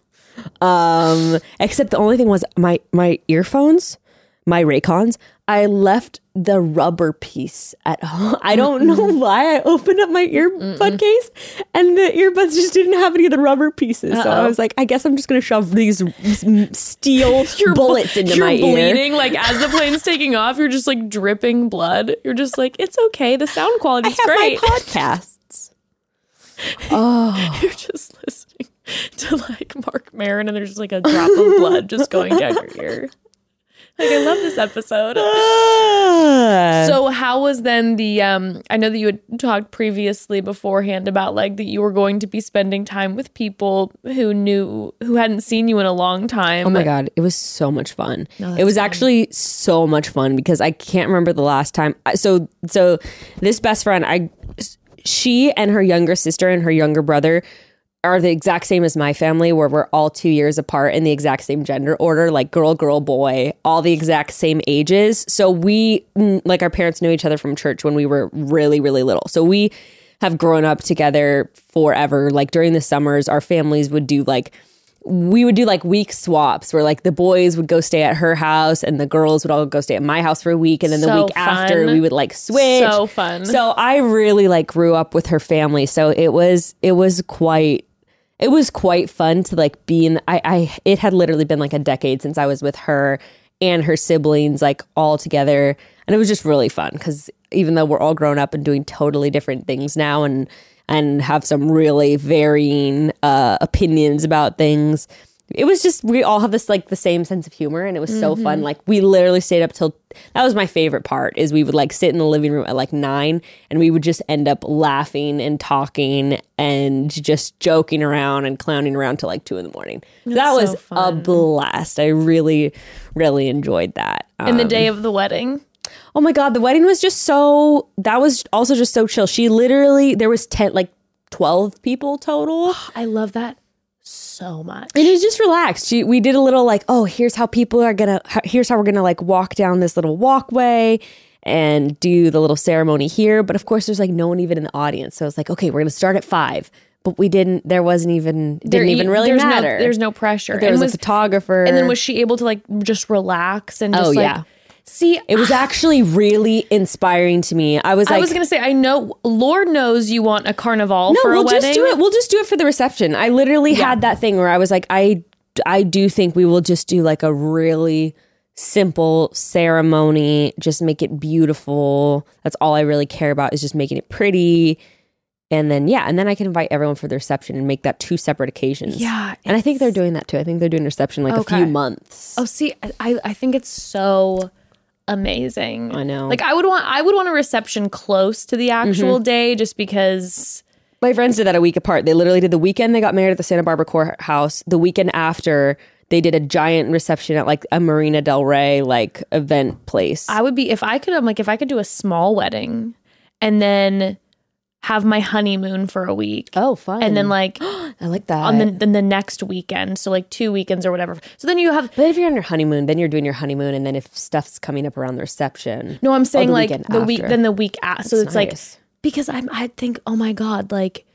S2: Except the only thing was my earphones, my Raycons, I left the rubber piece at home. I don't know why. I opened up my earbud case and the earbuds just didn't have any of the rubber pieces. So I was like, I guess I'm just going to shove these steel bullets into my ear.
S1: You're bleeding. Like as the plane's taking off, you're just like dripping blood. You're just like, it's okay. The sound quality is great.
S2: My podcasts.
S1: You're just listening to like Mark Maron and there's just like a drop of blood just going down your ear. Like, I love this episode. So how was then the, I know that you had talked previously beforehand about like that you were going to be spending time with people who hadn't seen you in a long time.
S2: Oh my God. It was so much fun. It was actually so much fun because I can't remember the last time. So this best friend, she and her younger sister and her younger brother are the exact same as my family, where we're all 2 years apart in the exact same gender order, like girl, boy, all the exact same ages. So we, like our parents knew each other from church when we were really, really little. So we have grown up together forever. Like during the summers, our families would do we would do week swaps where like the boys would go stay at her house and the girls would all go stay at my house for a week. And then the week after we would switch. So
S1: fun.
S2: So I really grew up with her family. So it was quite fun to be in. It had literally been a decade since I was with her and her siblings all together, and it was just really fun because even though we're all grown up and doing totally different things now and have some really varying opinions about things, it was just, we all have this the same sense of humor, and it was so fun. We literally stayed up till, that was my favorite part, is we would sit in the living room at 9 and we would just end up laughing and talking and just joking around and clowning around till 2 a.m. That was a blast. I really, really enjoyed that.
S1: And the day of the wedding.
S2: Oh my God, the wedding was just that was also just so chill. She literally, there was 12 people total.
S1: Oh, I love that so much.
S2: And it was just relaxed. We did a little here's how we're gonna walk down this little walkway and do the little ceremony here. But of course there's no one even in the audience. So it's okay, we're gonna start at 5. But it didn't even really matter.
S1: There's no pressure.
S2: There was a photographer.
S1: And then was she able to just relax and just see,
S2: it was actually really inspiring to me. I was going
S1: to say, I know, Lord knows you want a carnival for a wedding.
S2: We'll just do it for the reception. I literally had that thing where I was I do think we will just do a really simple ceremony, just make it beautiful. That's all I really care about, is just making it pretty. And then, I can invite everyone for the reception and make that 2 separate occasions.
S1: Yeah.
S2: And I think they're doing that too. I think they're doing reception a few months.
S1: Oh, see, I think it's so amazing.
S2: I know.
S1: I would want a reception close to the actual day, just because
S2: my friends did that a week apart. They literally did the weekend they got married at the Santa Barbara courthouse. The weekend after, they did a giant reception at a Marina Del Rey event place.
S1: I would be, if I could do a small wedding and then have my honeymoon for a week.
S2: Oh, fun.
S1: And then
S2: I like that.
S1: On the next weekend. So 2 weekends or whatever. So then you have.
S2: But if you're on your honeymoon, then you're doing your honeymoon, and then if stuff's coming up around the reception.
S1: No, I'm saying the week after. So it's
S2: nice.
S1: Because I think, oh my God,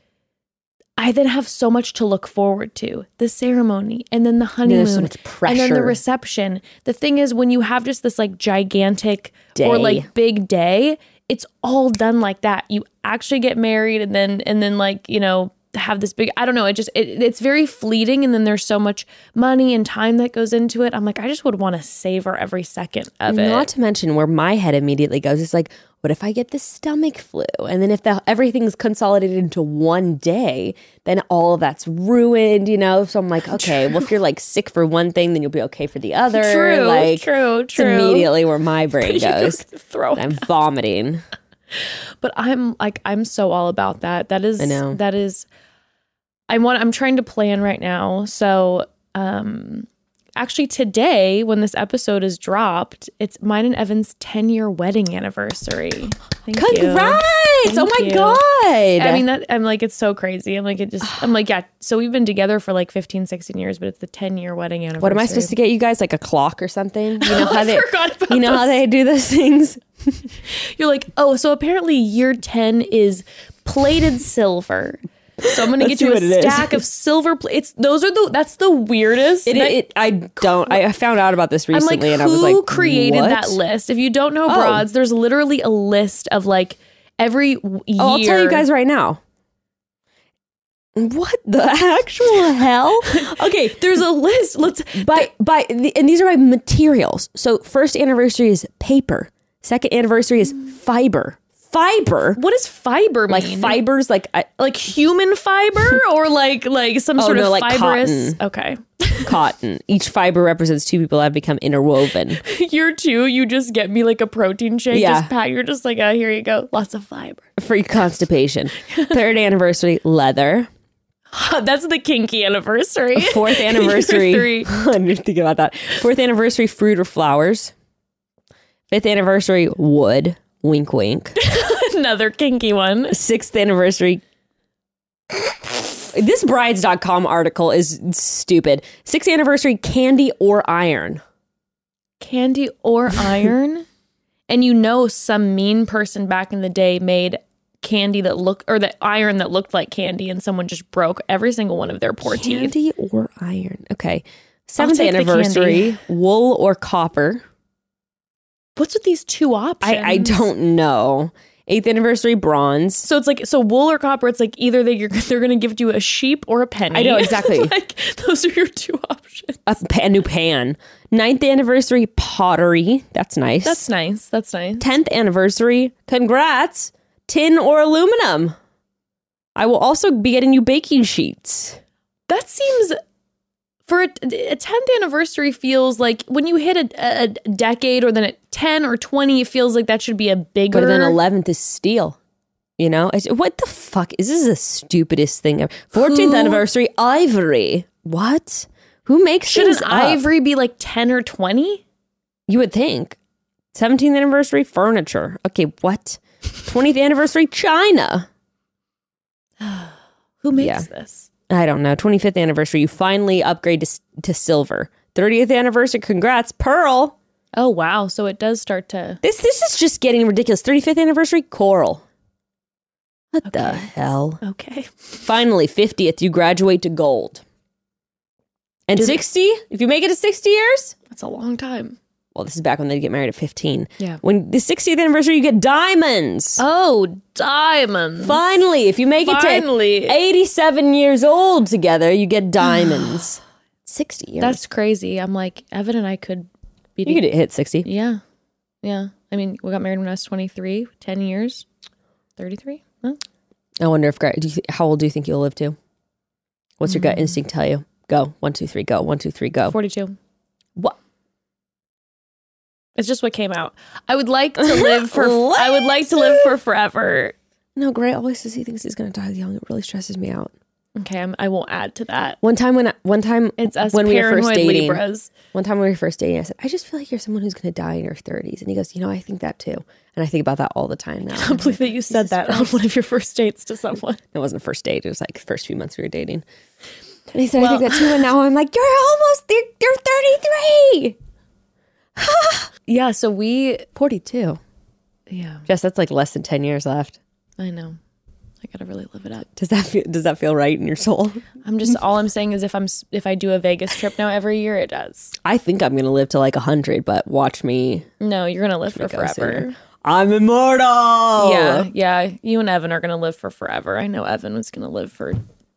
S1: I then have so much to look forward to. The ceremony, and then the honeymoon,
S2: there's so much pressure,
S1: and then the reception. The thing is, when you have just this gigantic
S2: day,
S1: or big day, it's all done like that. You actually get married, and then have this big, I don't know, it's very fleeting, and then there's so much money and time that goes into it. I'm like, I just would want to savor every second of it.
S2: Not to mention where my head immediately goes, it's like, what if I get the stomach flu? And then if everything's consolidated into one day, then all of that's ruined, you know? So I'm like, okay, well, if you're like sick for one thing, then you'll be okay for the other.
S1: True.
S2: It's immediately where my brain goes. I'm vomiting.
S1: But I'm so all about that. I'm trying to plan right now. So, actually today, when this episode is dropped, it's mine and Evan's 10-year wedding anniversary.
S2: Congrats! Oh my God.
S1: I mean, I'm like, it's so crazy. I'm like, yeah. So we've been together for like 15, 16 years, but it's the 10-year wedding anniversary.
S2: What am I supposed to get you guys? Like a clock or something? You know how
S1: how
S2: they do those things?
S1: You're like, oh, so apparently year 10 is plated silver. So I'm going to get you a stack of silver plates. That's the weirdest.
S2: I found out about this recently, and I was like,
S1: who created that list? If you don't know broads, there's literally a list of like every year.
S2: I'll tell you guys right now. What the actual hell? Okay,
S1: there's a list.
S2: And these are my materials. So first anniversary is paper. Second anniversary is fiber. Fiber?
S1: What does fiber mean?
S2: Like fibers, like
S1: human fiber, or like some sort of fibrous.
S2: Cotton.
S1: Okay,
S2: cotton. Each fiber represents two people that have become interwoven.
S1: Year 2, you just get me like a protein shake. Yeah, you're just like, oh, here you go, lots of fiber
S2: for your constipation. Third anniversary, leather.
S1: That's the kinky anniversary.
S2: Fourth anniversary. I'm thinking about that. Fourth anniversary, fruit or flowers. Fifth anniversary, wood. Wink, wink.
S1: Another kinky one.
S2: Sixth anniversary. This brides.com article is stupid. Sixth anniversary, candy or iron.
S1: Candy or iron? And you know, some mean person back in the day made candy the iron that looked like candy, and someone just broke every single one of their poor teeth.
S2: Candy or iron. Okay. Seventh anniversary, wool or copper.
S1: What's with these two options?
S2: I don't know. Eighth anniversary, bronze.
S1: So it's like, wool or copper, it's like either they're going to give you a sheep or a penny.
S2: I know, exactly.
S1: Like, those are your two options.
S2: A new pan. Ninth anniversary, pottery. That's nice.
S1: That's nice.
S2: 10th anniversary, congrats, tin or aluminum. I will also be getting you baking sheets.
S1: That seems... For a 10th anniversary feels like when you hit a decade, or then at 10 or 20, it feels like that should be a bigger.
S2: But then 11th is steel. You know? What the fuck? This is the stupidest thing ever. 14th anniversary, ivory. What? Who makes things up?
S1: Should an ivory be like 10 or 20?
S2: You would think. 17th anniversary, furniture. Okay, what? 20th anniversary, China.
S1: Who makes this?
S2: I don't know. 25th anniversary, you finally upgrade to silver. 30th anniversary, congrats, pearl.
S1: Oh, wow. So it does start to...
S2: This is just getting ridiculous. 35th anniversary, coral. What the hell?
S1: Okay.
S2: Finally, 50th, you graduate to gold. And 60? If you make it to 60 years?
S1: That's a long time.
S2: Well, this is back when they get married at 15.
S1: Yeah.
S2: When the 60th anniversary, you get diamonds.
S1: Oh, diamonds.
S2: Finally, if you make it to 87 years old together, you get diamonds. 60 years.
S1: That's crazy. I'm like, Evan and I could be...
S2: You could hit 60.
S1: Yeah. Yeah. I mean, we got married when I was 23, 10 years, 33. Huh?
S2: I wonder if... how old do you think you'll live to? What's your gut instinct tell you? Go. 1, 2, 3, go. 1, 2, 3, go.
S1: 42.
S2: What?
S1: It's just what came out. I would like to live for... I would like to live for forever.
S2: No, Gray always says he thinks he's going to die young. It really stresses me out.
S1: Okay, I won't add to that.
S2: One time
S1: it's us when we were first dating, Libras.
S2: One time when we were first dating, I said, I just feel like you're someone who's going to die in your 30s. And he goes, I think that too. And I think about that all the time now.
S1: I can't believe that you said that on one of your first dates to someone.
S2: It wasn't a first date. It was like the first few months we were dating. And he said, I think that too. And now I'm like, you're 33.
S1: Yeah, so
S2: 42.
S1: Yeah.
S2: Jess, that's like less than 10 years left.
S1: I know. I gotta really live it up.
S2: Does that feel right in your soul?
S1: All I'm saying is if I do a Vegas trip now every year, it does.
S2: I think I'm gonna live to like 100, but watch me.
S1: No, you're gonna live for forever.
S2: Sooner. I'm immortal.
S1: Yeah. You and Evan are gonna live for forever. I know Evan was gonna live for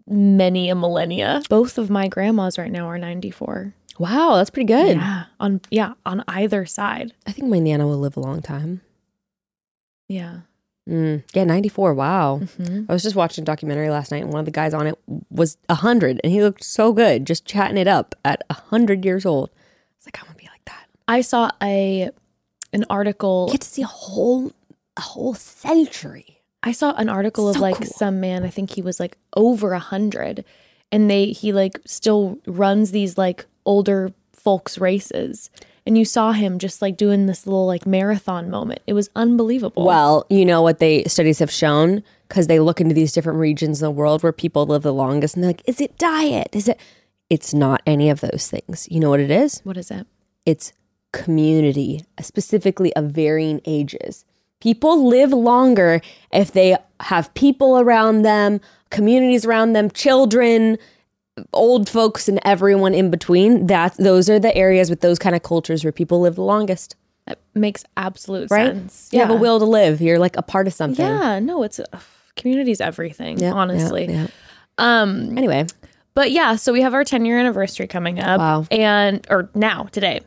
S1: many a millennia. Both of my grandmas right now are 94.
S2: Wow, that's pretty good.
S1: Yeah, on either side.
S2: I think my Nana will live a long time.
S1: Yeah.
S2: Yeah, 94. Wow. Mm-hmm. I was just watching a documentary last night, and one of the guys on it was 100, and he looked so good, just chatting it up at 100 years old. I was like, I want to be like that.
S1: I saw an article.
S2: You get to see a whole century.
S1: I saw an article of like cool. Some man, I think he was like over 100, and he like still runs these like older folks races. And you saw him just like doing this little like marathon moment. It was unbelievable.
S2: Well, you know what studies have shown, because they look into these different regions in the world where people live the longest, and they're like, is it diet? It's not any of those things. You know what it is?
S1: What is it?
S2: It's community, specifically of varying ages. People live longer if they have people around them, communities around them, children, old folks, and everyone in between. Those are the areas with those kind of cultures where people live the longest.
S1: That makes absolute sense.
S2: You have a will to live. You're like a part of something.
S1: Yeah, no, community's everything, honestly.
S2: Yeah. Anyway.
S1: But yeah, so we have our 10-year anniversary coming up.
S2: Wow.
S1: Today.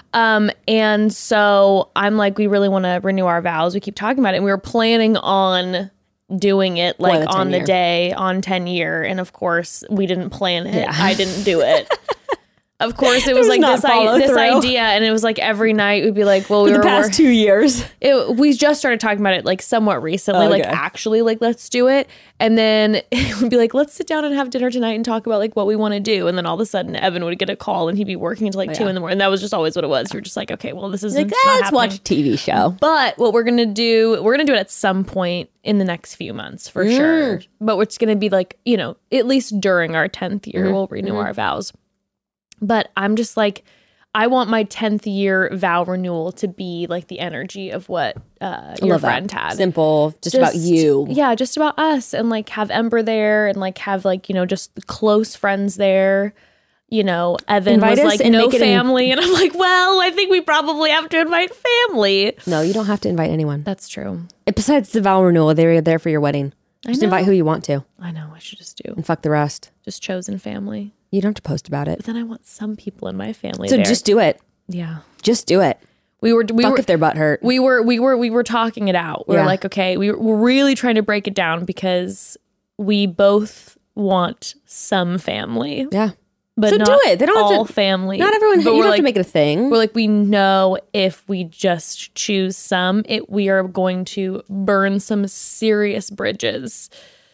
S1: And so I'm like, we really want to renew our vows. We keep talking about it. And we were planning on doing it like on the day on 10-year. And of course, we didn't plan it. Yeah. I didn't do it. Of course, it was like this idea, and it was like every night we'd be like, well,
S2: the past 2 years.
S1: We just started talking about it like somewhat recently, like actually like, let's do it. And then it would be like, let's sit down and have dinner tonight and talk about like what we want to do. And then all of a sudden Evan would get a call and he'd be working until like 2 in the morning. And that was just always what it was. You're just like, okay, well, this is
S2: like, let's watch a TV show.
S1: But what we're going to do it at some point in the next few months for sure. But it's going to be like, at least during our 10th year, we'll renew our vows. But I'm just like, I want my 10th year vow renewal to be like the energy of what your friend had.
S2: Simple, just about you.
S1: Yeah, just about us. And like have Ember there, and like have like, just close friends there. Evan invite was like, no family. And I'm like, well, I think we probably have to invite family.
S2: No, you don't have to invite anyone.
S1: That's true.
S2: Besides the vow renewal, they're there for your wedding. Just invite who you want to.
S1: I know, I should just do.
S2: And fuck the rest.
S1: Just chosen family.
S2: You don't have to post about it.
S1: But then I want some people in my family.
S2: So there. Just do it.
S1: Yeah.
S2: Just do it.
S1: We were
S2: if their butt hurt.
S1: We were talking it out. We were like, okay, we're really trying to break it down because we both want some family.
S2: Yeah.
S1: But
S2: so
S1: not
S2: do it. They don't
S1: all
S2: have to,
S1: family.
S2: Not everyone. You don't have to make it a thing.
S1: We're like, we know if we just choose some, we are going to burn some serious bridges.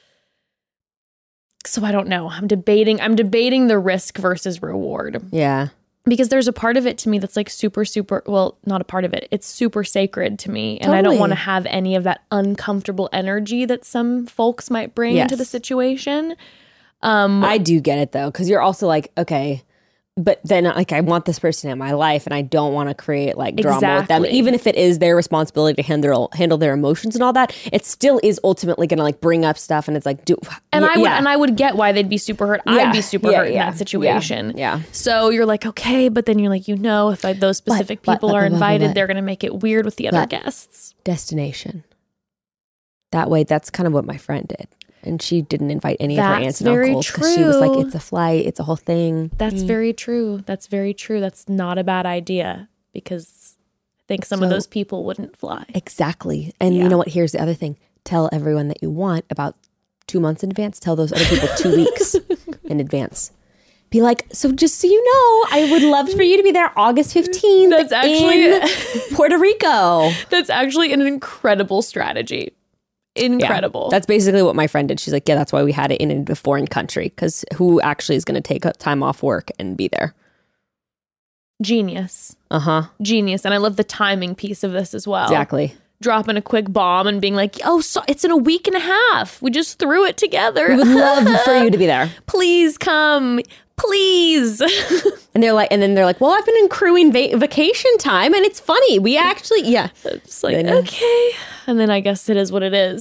S1: So I don't know. I'm debating the risk versus reward.
S2: Yeah.
S1: Because there's a part of it to me that's like super, well, not a part of it. It's super sacred to me. And I don't want to have any of that uncomfortable energy that some folks might bring into the situation.
S2: I do get it though. Because you're also like, okay, but then like I want this person in my life and I don't want to create like drama with them. Even if it is their responsibility to handle their emotions and all that, it still is ultimately going to like bring up stuff, and it's like,
S1: I would get why they'd be super hurt. I'd be super hurt in that situation.
S2: Yeah.
S1: So you're like, okay, but then you're like, if like those specific people are invited, they're going to make it weird with the other guests.
S2: Destination. That way, that's kind of what my friend did. And she didn't invite any of her aunts and uncles because she was like, it's a flight, it's a whole thing.
S1: That's very true. That's very true. That's not a bad idea, because I think some of those people wouldn't fly.
S2: Exactly. And you know what? Here's the other thing. Tell everyone that you want about 2 months in advance. Tell those other people 2 weeks in advance. Be like, so just so you know, I would love for you to be there August 15th
S1: That's actually
S2: in Puerto Rico.
S1: That's actually an incredible strategy. Incredible.
S2: Yeah, that's basically what my friend did. She's like, yeah, that's why we had it in a foreign country, because who actually is going to take time off work and be there?
S1: Genius.
S2: Genius.
S1: And I love the timing piece of this as well.
S2: Exactly.
S1: Dropping a quick bomb and being like, so it's in a week and a half. We just threw it together.
S2: We would love for you to be there.
S1: Please come. Please.
S2: And they're like, well, I've been accruing vacation time, and it's funny. We actually,
S1: Just like, okay. And then I guess it is what it is.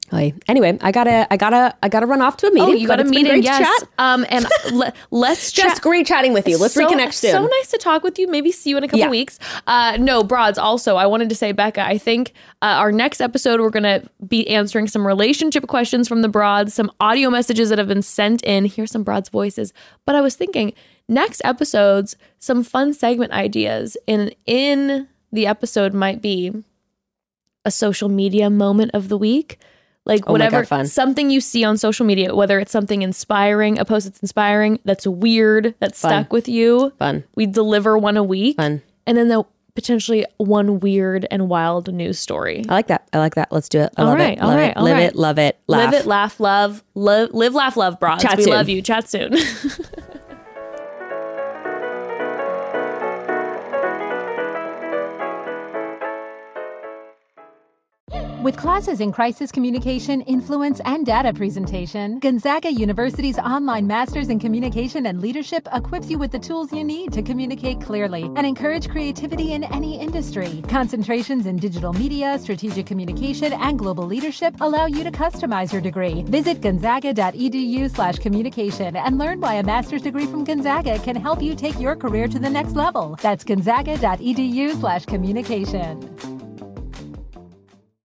S2: Anyway, I gotta run off to a meeting.
S1: Oh, you got a meeting, yes. And let's
S2: just great chatting with you. Let's reconnect soon.
S1: So nice to talk with you. Maybe see you in a couple weeks. No, broads. Also, I wanted to say, Becca, I think our next episode we're gonna be answering some relationship questions from the broads, some audio messages that have been sent in. Here's some broads' voices. But I was thinking, next episodes, some fun segment ideas in the episode might be a social media moment of the week. Like whatever, something you see on social media, whether it's something inspiring, a post that's inspiring, that's weird, that's stuck with you.
S2: Fun.
S1: We deliver one a week.
S2: Fun.
S1: And then potentially one weird and wild news story.
S2: I like that. Let's do it. I love it. Live it, love it, laugh.
S1: Live it, laugh, love. Live, laugh, love, broads.
S2: Chat
S1: we
S2: soon.
S1: Love you. Chat soon.
S4: With classes in crisis communication, influence, and data presentation, Gonzaga University's online Masters in Communication and Leadership equips you with the tools you need to communicate clearly and encourage creativity in any industry. Concentrations in digital media, strategic communication, and global leadership allow you to customize your degree. Visit gonzaga.edu/communication and learn why a master's degree from Gonzaga can help you take your career to the next level. That's gonzaga.edu/communication.